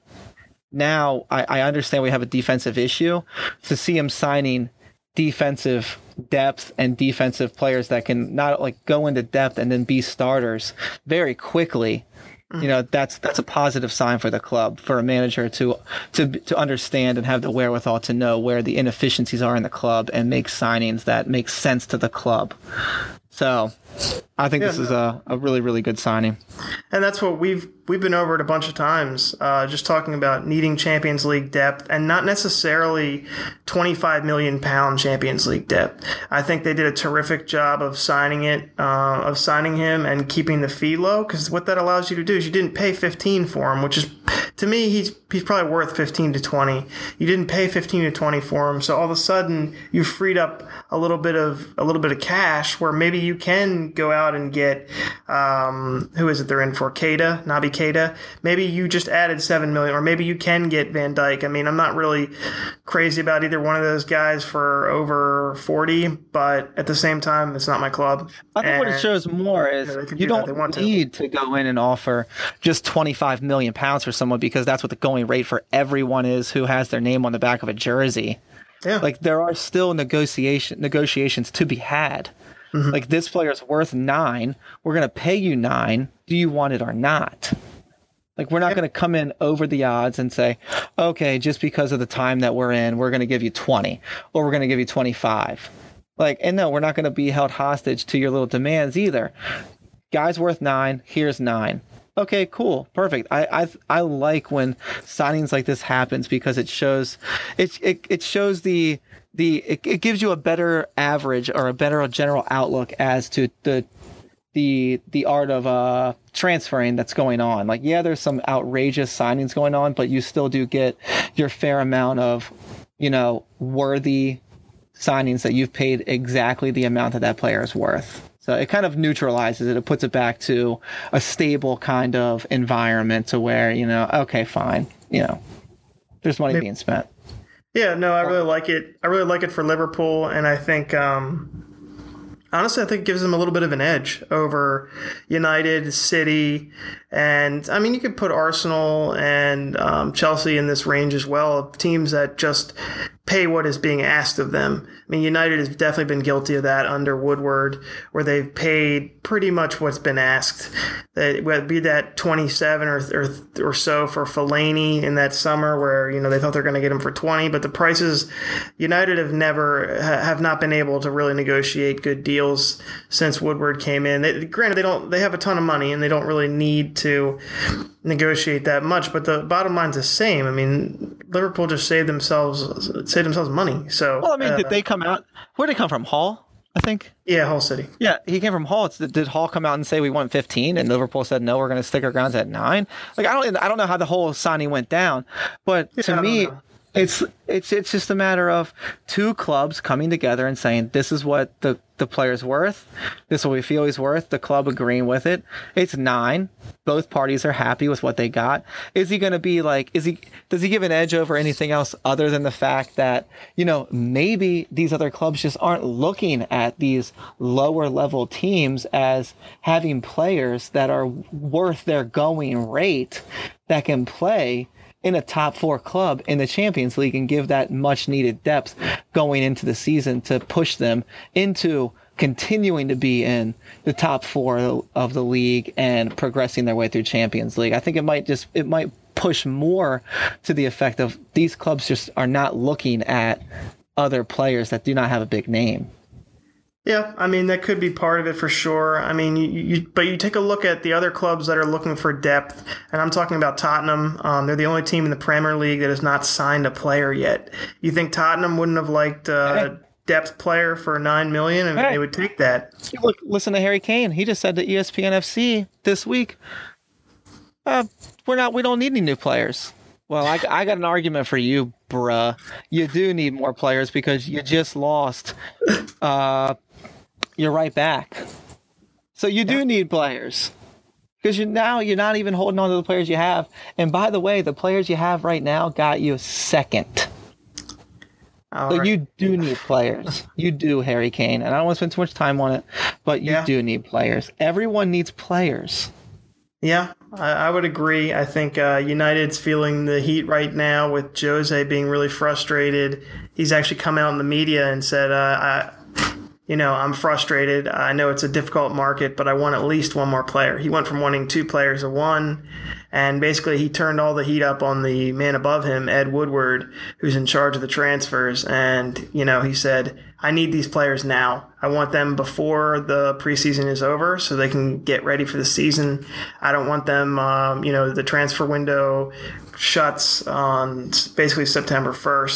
now I understand we have a defensive issue. To see him signing defensive depth and defensive players that can not go into depth and then be starters very quickly, that's a positive sign for the club, for a manager to understand and have the wherewithal to know where the inefficiencies are in the club and make signings that make sense to the club. So I think this is a really, really good signing. And that's what we've been over it a bunch of times, just talking about needing Champions League depth and not necessarily £25 million Champions League depth. I think they did a terrific job of signing him and keeping the fee low, because what that allows you to do is you didn't pay 15 for him, which is, to me, he's probably worth 15 to 20. You didn't pay 15 to 20 for him, so all of a sudden you freed up a little bit of cash where maybe you can go out and get who is it they're in for? Naby Keita. Maybe you just added $7 million, or maybe you can get Van Dijk. I mean, I'm not really crazy about either one of those guys for over 40, but at the same time, it's not my club. I think what it shows more is you don't need to go in and offer just £25 million for someone, because that's what the going rate for everyone is who has their name on the back of a jersey. Yeah. There are still negotiations to be had. Mm-hmm. This player's worth 9. We're going to pay you 9. Do you want it or not? We're not going to come in over the odds and say, okay, just because of the time that we're in, we're going to give you 20 or we're going to give you 25. And no, we're not going to be held hostage to your little demands either. Guy's worth 9. Here's 9. Okay, cool. Perfect. I like when signings like this happens, because it shows it gives you a better average or a better general outlook as to the art of transferring that's going on. There's some outrageous signings going on, but you still do get your fair amount of, worthy signings that you've paid exactly the amount that player is worth. So it kind of neutralizes it. It puts it back to a stable kind of environment to where, okay, fine. There's money being spent. Yeah, no, I really like it. I really like it for Liverpool, and I think, honestly, I think it gives them a little bit of an edge over United, City, And I mean, you could put Arsenal and Chelsea in this range as well, teams that just pay what is being asked of them. I mean, United has definitely been guilty of that under Woodward, where they've paid pretty much what's been asked. Be that 27 or so for Fellaini in that summer, where they thought they're going to get him for 20, but the prices, United have not been able to really negotiate good deals since Woodward came in. Granted, they have a ton of money and they don't really need to negotiate that much, but the bottom line's the same. I mean, Liverpool just saved themselves money. So, well, I mean, did they come out? Where did they come from? Hull, I think. Yeah, Hull City. Yeah, he came from Hull. Did Hull come out and say we want 15, and Liverpool said no, we're going to stick our grounds at 9? Like, I don't know how the whole signing went down, but to me, it's just a matter of two clubs coming together and saying this is what the player's worth, this is what we feel he's worth, the club agreeing with it. It's 9. Both parties are happy with what they got. Is he going to be like, does he give an edge over anything else other than the fact that, maybe these other clubs just aren't looking at these lower level teams as having players that are worth their going rate that can play in a top 4 club in the Champions League and give that much needed depth going into the season to push them into continuing to be in the top 4 of the league and progressing their way through Champions League. I think it might push more to the effect of these clubs just are not looking at other players that do not have a big name. Yeah, I mean, that could be part of it for sure. I mean, but you take a look at the other clubs that are looking for depth, and I'm talking about Tottenham. They're the only team in the Premier League that has not signed a player yet. You think Tottenham wouldn't have liked a depth player for $9 million, and they would take that? Look, listen to Harry Kane. He just said to ESPN FC this week, we don't need any new players. Well, I got an argument for you, bruh. You do need more players because you just lost your right back. So you do need players because you're not even holding on to the players you have. And by the way, the players you have right now got you second. So you do need players. You do, Harry Kane. And I don't want to spend too much time on it, but you do need players. Everyone needs players. Yeah, I would agree. I think United's feeling the heat right now with Jose being really frustrated. He's actually come out in the media and said, I'm frustrated. I know it's a difficult market, but I want at least one more player. He went from wanting 2 players to 1, and basically he turned all the heat up on the man above him, Ed Woodward, who's in charge of the transfers. And, he said, I need these players now. I want them before the preseason is over so they can get ready for the season. I don't want them, the transfer window shuts on basically September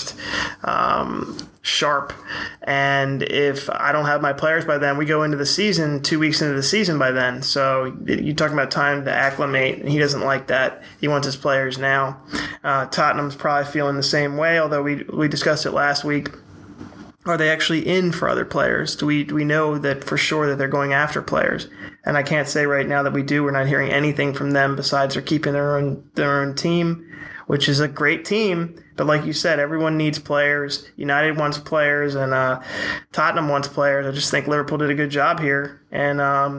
1st, sharp. And if I don't have my players by then, we go into the season 2 weeks into the season by then. So you're talking about time to acclimate, and he doesn't like that. He wants his players now. Tottenham's probably feeling the same way, although we discussed it last week. Are they actually in for other players? Do we know that for sure that they're going after players? And I can't say right now that we do. We're not hearing anything from them besides they're keeping their own team, which is a great team. But like you said, everyone needs players. United wants players, and Tottenham wants players. I just think Liverpool did a good job here. And,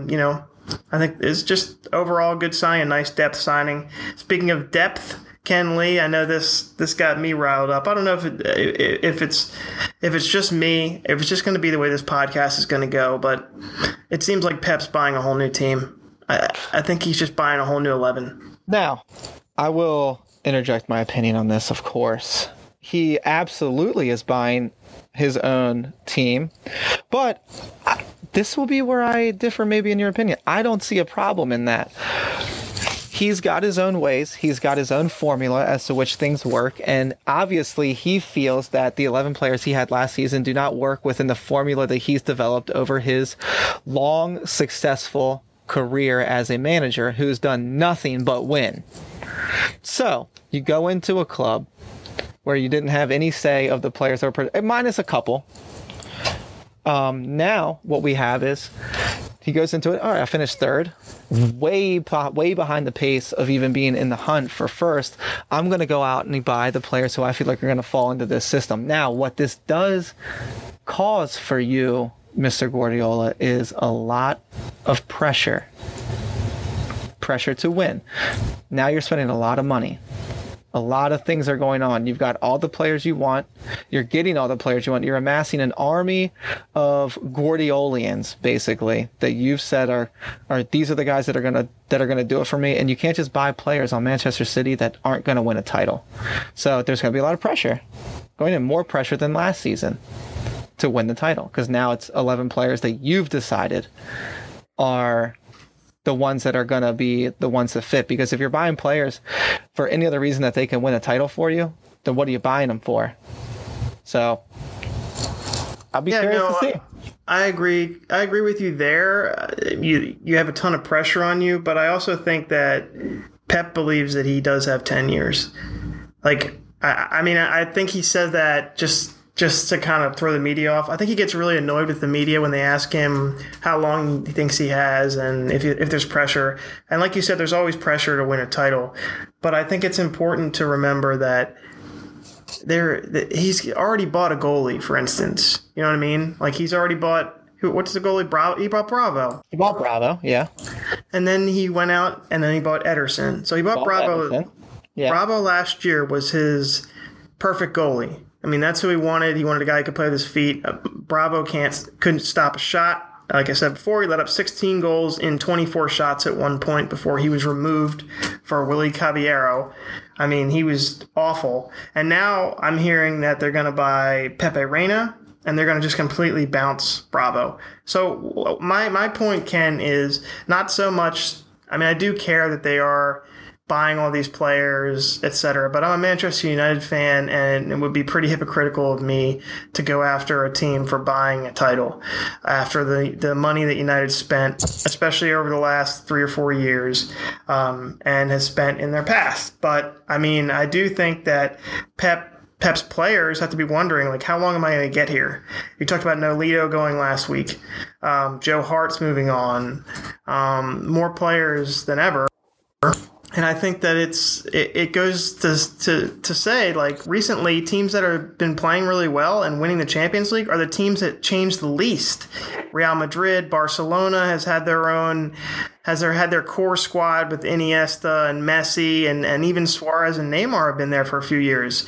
I think it's just overall good signing, nice depth signing. Speaking of depth, Ken Lee, I know this got me riled up. I don't know if it's just me, if it's just going to be the way this podcast is going to go, but it seems like Pep's buying a whole new team. I think he's just buying a whole new 11. Now, I will interject my opinion on this, of course. He absolutely is buying his own team, but this will be where I differ maybe in your opinion. I don't see a problem in that. He's got his own ways. He's got his own formula as to which things work. And obviously he feels that the 11 players he had last season do not work within the formula that he's developed over his long, successful career as a manager who's done nothing but win. So you go into a club where you didn't have any say of the players, minus a couple. Now what we have is he goes into it. All right, I finished third, way behind the pace of even being in the hunt for first. I'm going to go out and buy the players who I feel like are going to fall into this system. Now, what this does cause for you, Mr. Guardiola, is a lot of pressure pressure to win. Now you're spending a lot of money. A lot of things are going on. You've got all the players you want. You're getting all the players you want. You're amassing an army of Guardiolians, basically, that you've said are these are the guys that are gonna do it for me. And you can't just buy players on Manchester City that aren't gonna win a title. So there's gonna be a lot of pressure, going in more pressure than last season to win the title, because now it's 11 players that you've decided are the ones that are going to be the ones that fit. Because if you're buying players for any other reason that they can win a title for you, then what are you buying them for? So I'll be curious to see. I agree with you there. You have a ton of pressure on you, but I also think that Pep believes that he does have 10 years. Like, I mean, I think he said that just to kind of throw the media off. I think he gets really annoyed with the media when they ask him how long he thinks he has and if there's pressure. And like you said, there's always pressure to win a title. But I think it's important to remember that he's already bought a goalie, for instance. You know what I mean? Like, he's already bought what's the goalie? Bravo. He bought Bravo. He bought Bravo, yeah. And then he went out and then he bought Ederson. So he bought Bravo. Ederson. Yeah. Bravo last year was his perfect goalie. I mean, that's who he wanted. He wanted a guy who could play with his feet. Bravo couldn't stop a shot. Like I said before, he let up 16 goals in 24 shots at one point before he was removed for Willy Caballero. I mean, he was awful. And now I'm hearing that they're going to buy Pepe Reina, and they're going to just completely bounce Bravo. So my point, Ken, is not so much – I mean, I do care that they are – buying all these players, etc. But I'm a Manchester United fan, and it would be pretty hypocritical of me to go after a team for buying a title after the money that United spent, especially over the last 3 or 4 years, and has spent in their past. But, I mean, I do think that Pep's players have to be wondering, like, how long am I going to get here? You talked about Nolito going last week. Joe Hart's moving on. More players than ever. And I think that it goes to say, like, recently teams that have been playing really well and winning the Champions League are the teams that change the least. Real Madrid, Barcelona has had their core squad with Iniesta and Messi and even Suarez and Neymar have been there for a few years.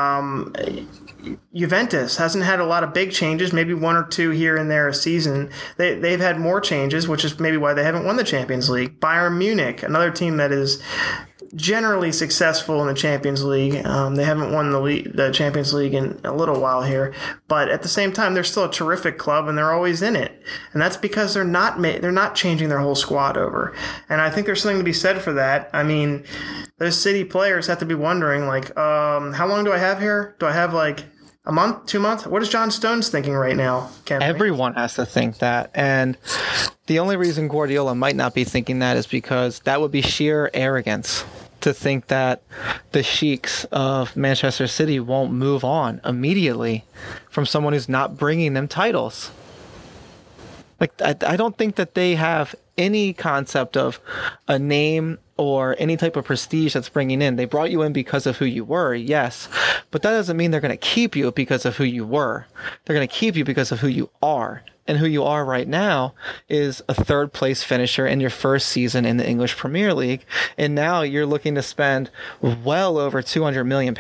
Juventus hasn't had a lot of big changes, maybe 1 or 2 here and there a season. They've had more changes, which is maybe why they haven't won the Champions League. Bayern Munich, another team that is generally successful in the Champions League. They haven't won the Champions League in a little while here, but at the same time, they're still a terrific club and they're always in it. And that's because they're not changing their whole squad over. And I think there's something to be said for that. I mean, those City players have to be wondering, like, how long do I have here? Do I have like a month, 2 months? What is John Stones thinking right now, Ken? Everyone has to think that. And the only reason Guardiola might not be thinking that is because that would be sheer arrogance to think that the sheiks of Manchester City won't move on immediately from someone who's not bringing them titles. Like, I don't think that they have any concept of a name or any type of prestige that's bringing in. They brought you in because of who you were, yes, but that doesn't mean they're going to keep you because of who you were. They're going to keep you because of who you are. And who you are right now is a third place finisher in your first season in the English Premier League. And now you're looking to spend well over £200 million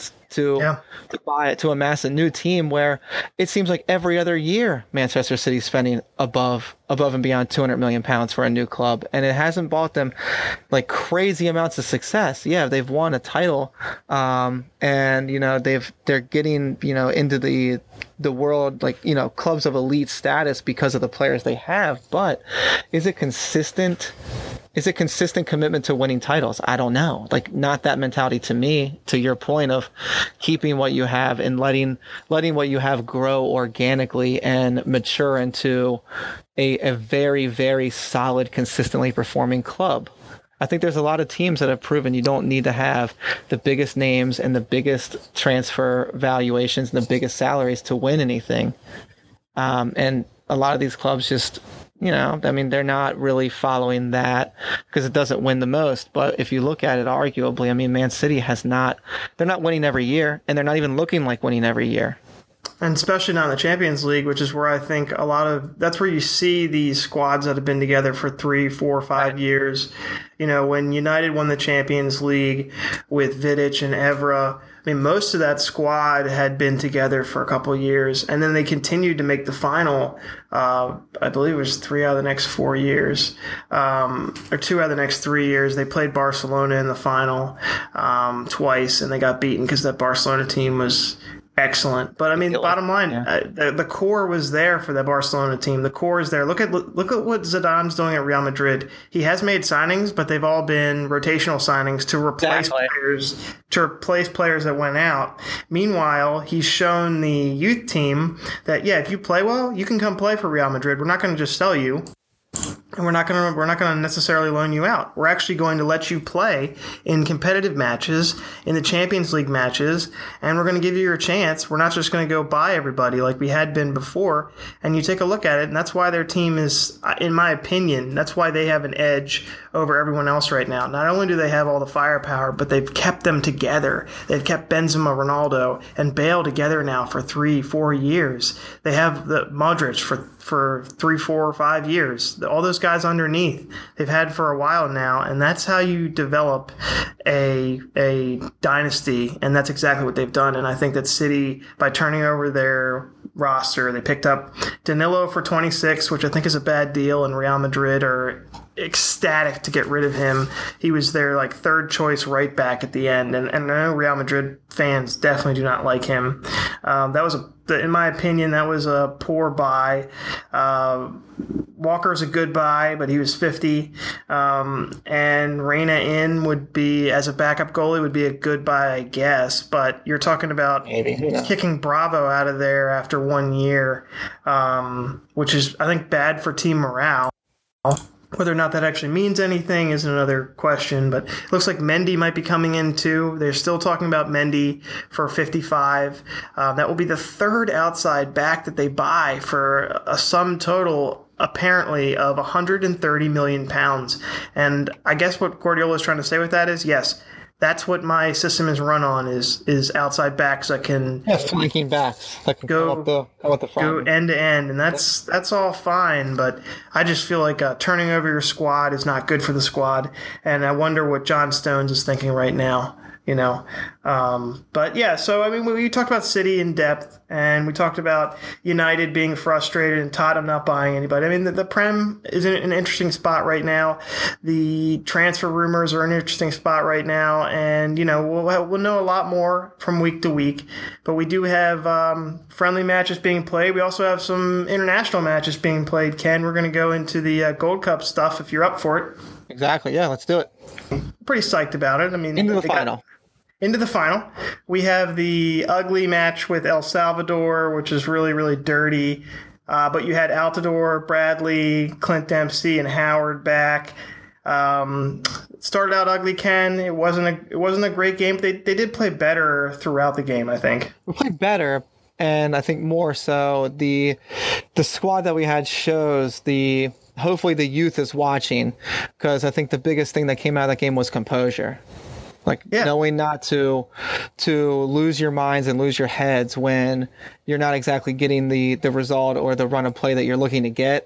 to amass a new team where it seems like every other year Manchester City's spending above and beyond £200 million for a new club. And it hasn't bought them like crazy amounts of success. Yeah, they've won a title. And, you know, they're getting, you know, into the world, like, you know, clubs of elite status because of the players they have. But is it consistent? Is it consistent commitment to winning titles? I don't know. Like, not that mentality to me, to your point of keeping what you have and letting what you have grow organically and mature into a very, very solid, consistently performing club. I think there's a lot of teams that have proven you don't need to have the biggest names and the biggest transfer valuations and the biggest salaries to win anything. And a lot of these clubs just, you know, I mean, they're not really following that because it doesn't win the most. But if you look at it, arguably, I mean, Man City they're not winning every year, and they're not even looking like winning every year. And especially not in the Champions League, which is where I think that's where you see these squads that have been together for 3, 4, 5 years. When United won the Champions League with Vidic and Evra, most of that squad had been together for a couple of years, and then they continued to make the final. I believe it was 3 out of the next 4 years, or 2 out of the next 3 years. They played Barcelona in the final twice, and they got beaten because that Barcelona team was excellent. But the bottom line, the core was there for the Barcelona team. The core is there. Look at what Zidane's doing at Real Madrid. He has made signings, but they've all been rotational signings to replace players that went out. Meanwhile, he's shown the youth team that if you play well, you can come play for Real Madrid. We're not going to just sell you. And we're not going to necessarily loan you out. We're actually going to let you play in competitive matches, in the Champions League matches, and we're going to give you your chance. We're not just going to go buy everybody like we had been before. And you take a look at it, and that's why their team is, in my opinion, that's why they have an edge over everyone else right now. Not only do they have all the firepower, but they've kept them together. They've kept Benzema, Ronaldo, and Bale together now for 3, 4 years. They have the Modric for 3, 4, 5 years. All those guys underneath they've had for a while now, and that's how you develop a dynasty, and that's exactly what they've done. And I think that City, by turning over their roster, they picked up Danilo for 26, which I think is a bad deal, and Real Madrid are ecstatic to get rid of him. He was their third choice right back at the end, and I know Real Madrid fans definitely do not like him. In my opinion, that was a poor buy. Walker's a good buy, but he was 50. And Reina would be, as a backup goalie, would be a good buy, I guess. But you're talking about kicking Bravo out of there after 1 year, which is, I think, bad for team morale. Whether or not that actually means anything is another question, but it looks like Mendy might be coming in too. They're still talking about Mendy for 55. That will be the third outside back that they buy for a sum total, apparently, of £130 million. And I guess what Guardiola is trying to say with that is, yes, that's what my system is run on, is outside backs that can flanking backs that can come up the front, go end to end, and that's all fine. But I just feel like turning over your squad is not good for the squad, and I wonder what John Stones is thinking right now. But yeah, so we talked about City in depth, and we talked about United being frustrated and Tottenham not buying anybody. The Prem is in an interesting spot right now. The transfer rumors are an interesting spot right now, and we'll know a lot more from week to week. But we do have friendly matches being played. We also have some international matches being played. Ken, we're going to go into the Gold Cup stuff if you're up for it. Exactly. Yeah, let's do it. Pretty psyched about it. Into the final. We have the ugly match with El Salvador, which is really, really dirty. But you had Altidore, Bradley, Clint Dempsey, and Howard back. It started out ugly, Ken. It wasn't a great game. They did play better throughout the game, I think. We played better, and I think more so the squad that we had shows hopefully the youth is watching, because I think the biggest thing that came out of that game was composure. Knowing not to lose your minds and lose your heads when you're not exactly getting the result or the run of play that you're looking to get.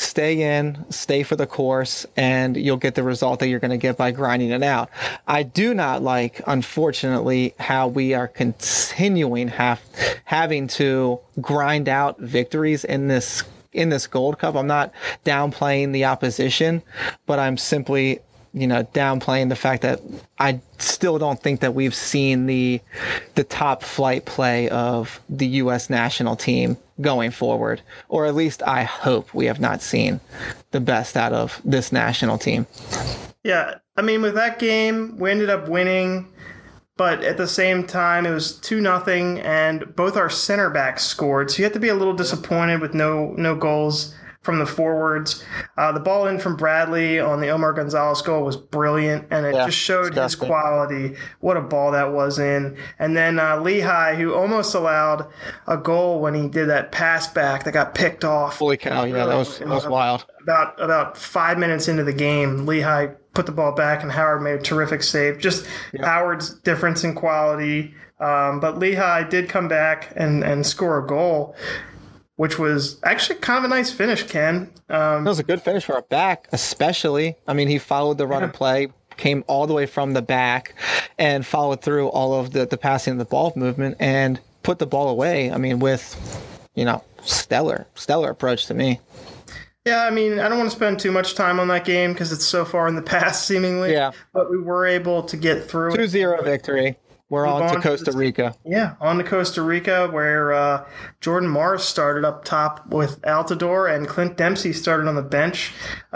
Stay for the course, and you'll get the result that you're going to get by grinding it out. I do not like, unfortunately, how we are continuing having to grind out victories in this Gold Cup. I'm not downplaying the opposition, but I'm simply downplaying the fact that I still don't think that we've seen the top flight play of the U.S. national team going forward, or at least I hope we have not seen the best out of this national team. Yeah, with that game, we ended up winning, but at the same time, it was 2-0, and both our center backs scored, so you have to be a little disappointed with no goals from the forwards. The ball in from Bradley on the Omar Gonzalez goal was brilliant, and it just showed his quality. What a ball that was in. And then Lehigh, who almost allowed a goal when he did that pass back that got picked off. Holy cow, yeah, that was wild. About 5 minutes into the game, Lehigh put the ball back, and Howard made a terrific save. Just Howard's difference in quality. But Lehigh did come back and score a goal, which was actually kind of a nice finish, Ken. It was a good finish for a back, especially. I mean, he followed the run and play, came all the way from the back, and followed through all of the passing and the ball movement and put the ball away. I mean, with, stellar approach to me. Yeah, I mean, I don't want to spend too much time on that game because it's so far in the past, seemingly. Yeah. But we were able to get through 2-0 victory. We're on to Costa Rica. Yeah, on to Costa Rica, where Jordan Morris started up top with Altidore, and Clint Dempsey started on the bench.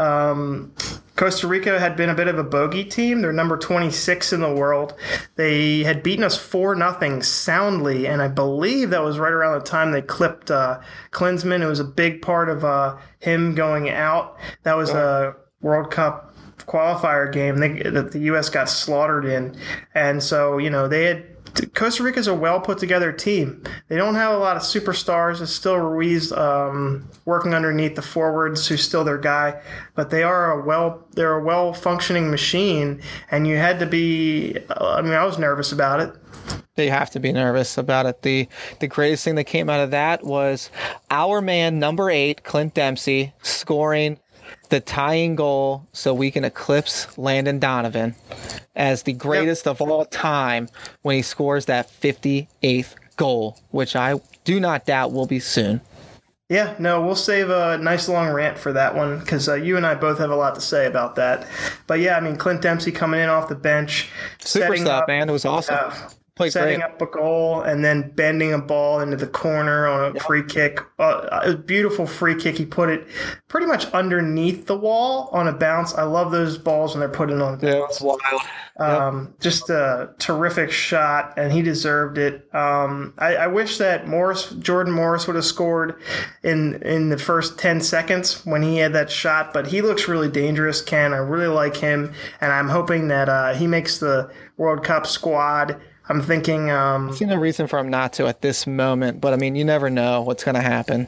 Costa Rica had been a bit of a bogey team. They're number 26 in the world. They had beaten us 4-0 soundly, and I believe that was right around the time they clipped Klinsmann. It was a big part of him going out. That was a World Cup qualifier game that the U.S. got slaughtered in. And so, Costa Rica's a well put together team. They don't have a lot of superstars. It's still Ruiz working underneath the forwards, who's still their guy. But they're a well functioning machine. And you had to be. I was nervous about it. They have to be nervous about it. The greatest thing that came out of that was our man, number 8, Clint Dempsey, scoring the tying goal so we can eclipse Landon Donovan as the greatest of all time when he scores that 58th goal, which I do not doubt will be soon. Yeah, no, we'll save a nice long rant for that one because you and I both have a lot to say about that. But yeah, I mean, Clint Dempsey coming in off the bench. Super stuff, man. It was awesome. Setting up a goal and then bending a ball into the corner on a free kick. A beautiful free kick. He put it pretty much underneath the wall on a bounce. I love those balls when they're put in on a bounce. Yeah, wild. Just a terrific shot, and he deserved it. I wish that Jordan Morris would have scored in the first 10 seconds when he had that shot, but he looks really dangerous, Ken. I really like him, and I'm hoping that he makes the World Cup squad. I'm thinking... I see no reason for him not to at this moment, but, I mean, you never know what's going to happen.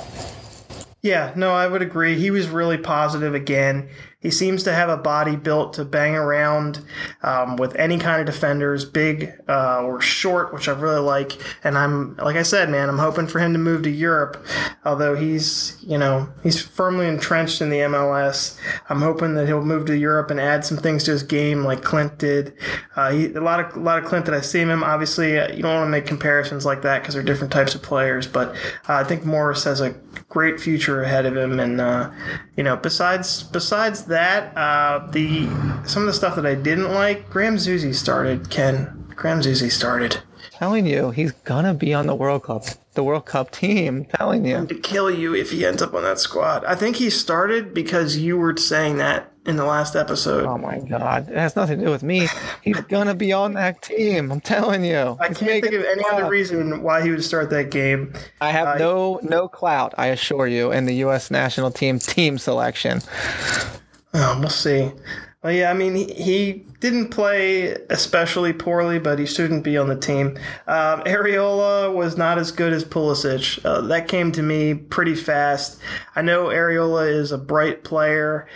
Yeah, no, I would agree. He was really positive again. He seems to have a body built to bang around with any kind of defenders, big or short, which I really like. And like I said, man, I'm hoping for him to move to Europe. Although he's firmly entrenched in the MLS. I'm hoping that he'll move to Europe and add some things to his game, like Clint did. A lot of Clint that I've seen him. Obviously, you don't want to make comparisons like that because they're different types of players. But I think Morris has a great future ahead of him. And besides that, some of the stuff that I didn't like, Graham Zusi started, Ken. Graham Zusi started. Telling you, he's gonna be on the World Cup team. Telling you. I'm to kill you if he ends up on that squad. I think he started because you were saying that in the last episode. Oh my God. It has nothing to do with me. He's gonna be on that team. I'm telling you. I can't think of any other reason why he would start that game. I have no clout, I assure you, in the U.S. national team selection. Oh, we'll see. Well, yeah, I mean, he didn't play especially poorly, but he shouldn't be on the team. Areola was not as good as Pulisic. That came to me pretty fast. I know Areola is a bright player,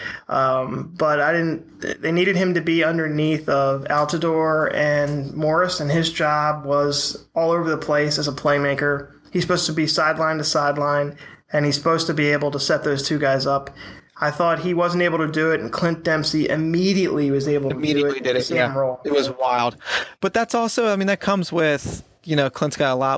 but they needed him to be underneath of Altidore and Morris, and his job was all over the place as a playmaker. He's supposed to be sideline to sideline, and he's supposed to be able to set those two guys up. I thought he wasn't able to do it, and Clint Dempsey immediately was able to do it. Did it, yeah. Role. It was wild. But that's also, I mean, that comes with, Clint's got a lot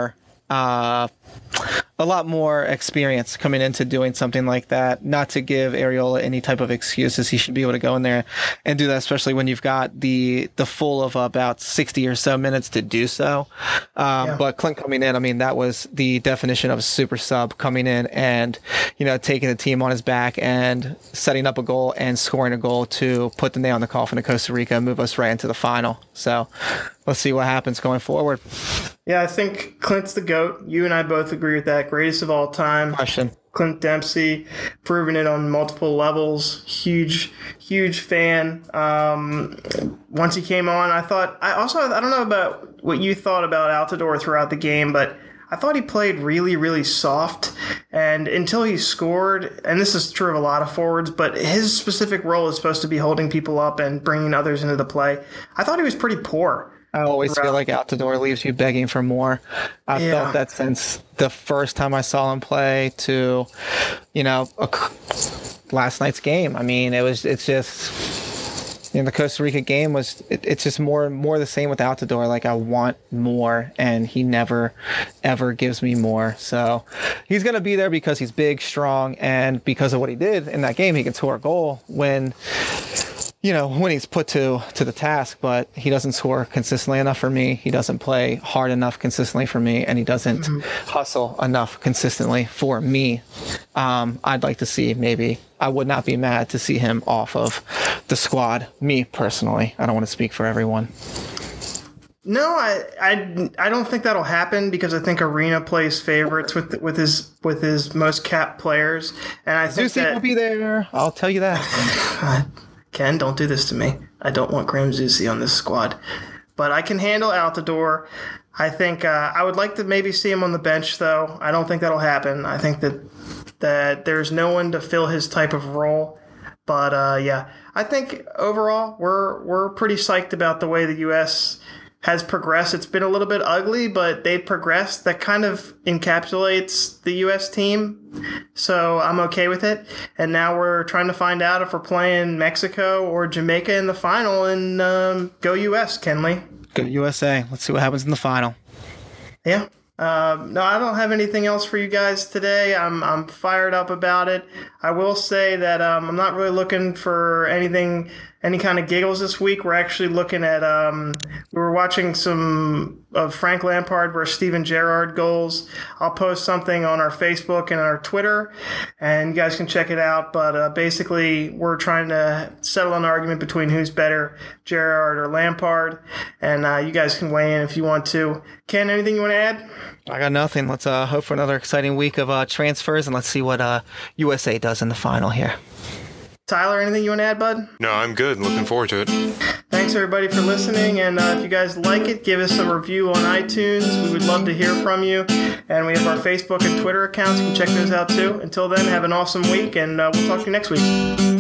more experience coming into doing something like that. Not to give Areola any type of excuses. He should be able to go in there and do that, especially when you've got the full of about 60 or so minutes to do so. But Clint coming in, I mean, that was the definition of a super sub, coming in and, taking the team on his back and setting up a goal and scoring a goal to put the nail in the coffin of Costa Rica and move us right into the final. So let's see what happens going forward. Yeah, I think Clint's the GOAT. You and I both agree with that. Greatest of all time. Question. Clint Dempsey, proving it on multiple levels. Huge fan. Once he came on, I don't know about what you thought about Altidore throughout the game, but I thought he played really, really soft. And until he scored, and this is true of a lot of forwards, but his specific role is supposed to be holding people up and bringing others into the play. I thought he was pretty poor. I always feel like Altidore leaves you begging for more. I've felt that since the first time I saw him play to, last night's game. I mean, it's just, the Costa Rica game it's just more the same with Altidore. Like, I want more, and he never, ever gives me more. So he's going to be there because he's big, strong, and because of what he did in that game, he can score a goal when he's put to the task, but he doesn't score consistently enough for me. He doesn't play hard enough consistently for me, and he doesn't hustle enough consistently for me. I'd like to see, maybe I would not be mad to see him off of the squad. Me personally, I don't want to speak for everyone. No, I don't think that'll happen because I think Arena plays favorites with his most capped players, and I think Zusi will be there. I'll tell you that. Ken, don't do this to me. I don't want Graham Zusi on this squad. But I can handle Altidore. I think I would like to maybe see him on the bench, though. I don't think that'll happen. I think that there's no one to fill his type of role. But, I think overall we're pretty psyched about the way the U.S. has progressed. It's been a little bit ugly, but they've progressed. That kind of encapsulates the U.S. team. So I'm okay with it. And now we're trying to find out if we're playing Mexico or Jamaica in the final, and go U.S., Kenley. Go USA. Let's see what happens in the final. Yeah. No, I don't have anything else for you guys today. I'm fired up about it. I will say that I'm not really looking for any kind of giggles this week. We're actually looking at we were watching some of Frank Lampard versus Steven Gerrard goals. I'll post something on our Facebook and our Twitter, and you guys can check it out. But basically, we're trying to settle an argument between who's better, Gerrard or Lampard, and you guys can weigh in if you want to. Ken, anything you want to add? I got nothing. Let's hope for another exciting week of transfers, and let's see what USA does in the final here. Tyler, anything you want to add, bud? No, I'm good. Looking forward to it. Thanks, everybody, for listening. And if you guys like it, give us a review on iTunes. We would love to hear from you. And we have our Facebook and Twitter accounts. You can check those out, too. Until then, have an awesome week, and we'll talk to you next week.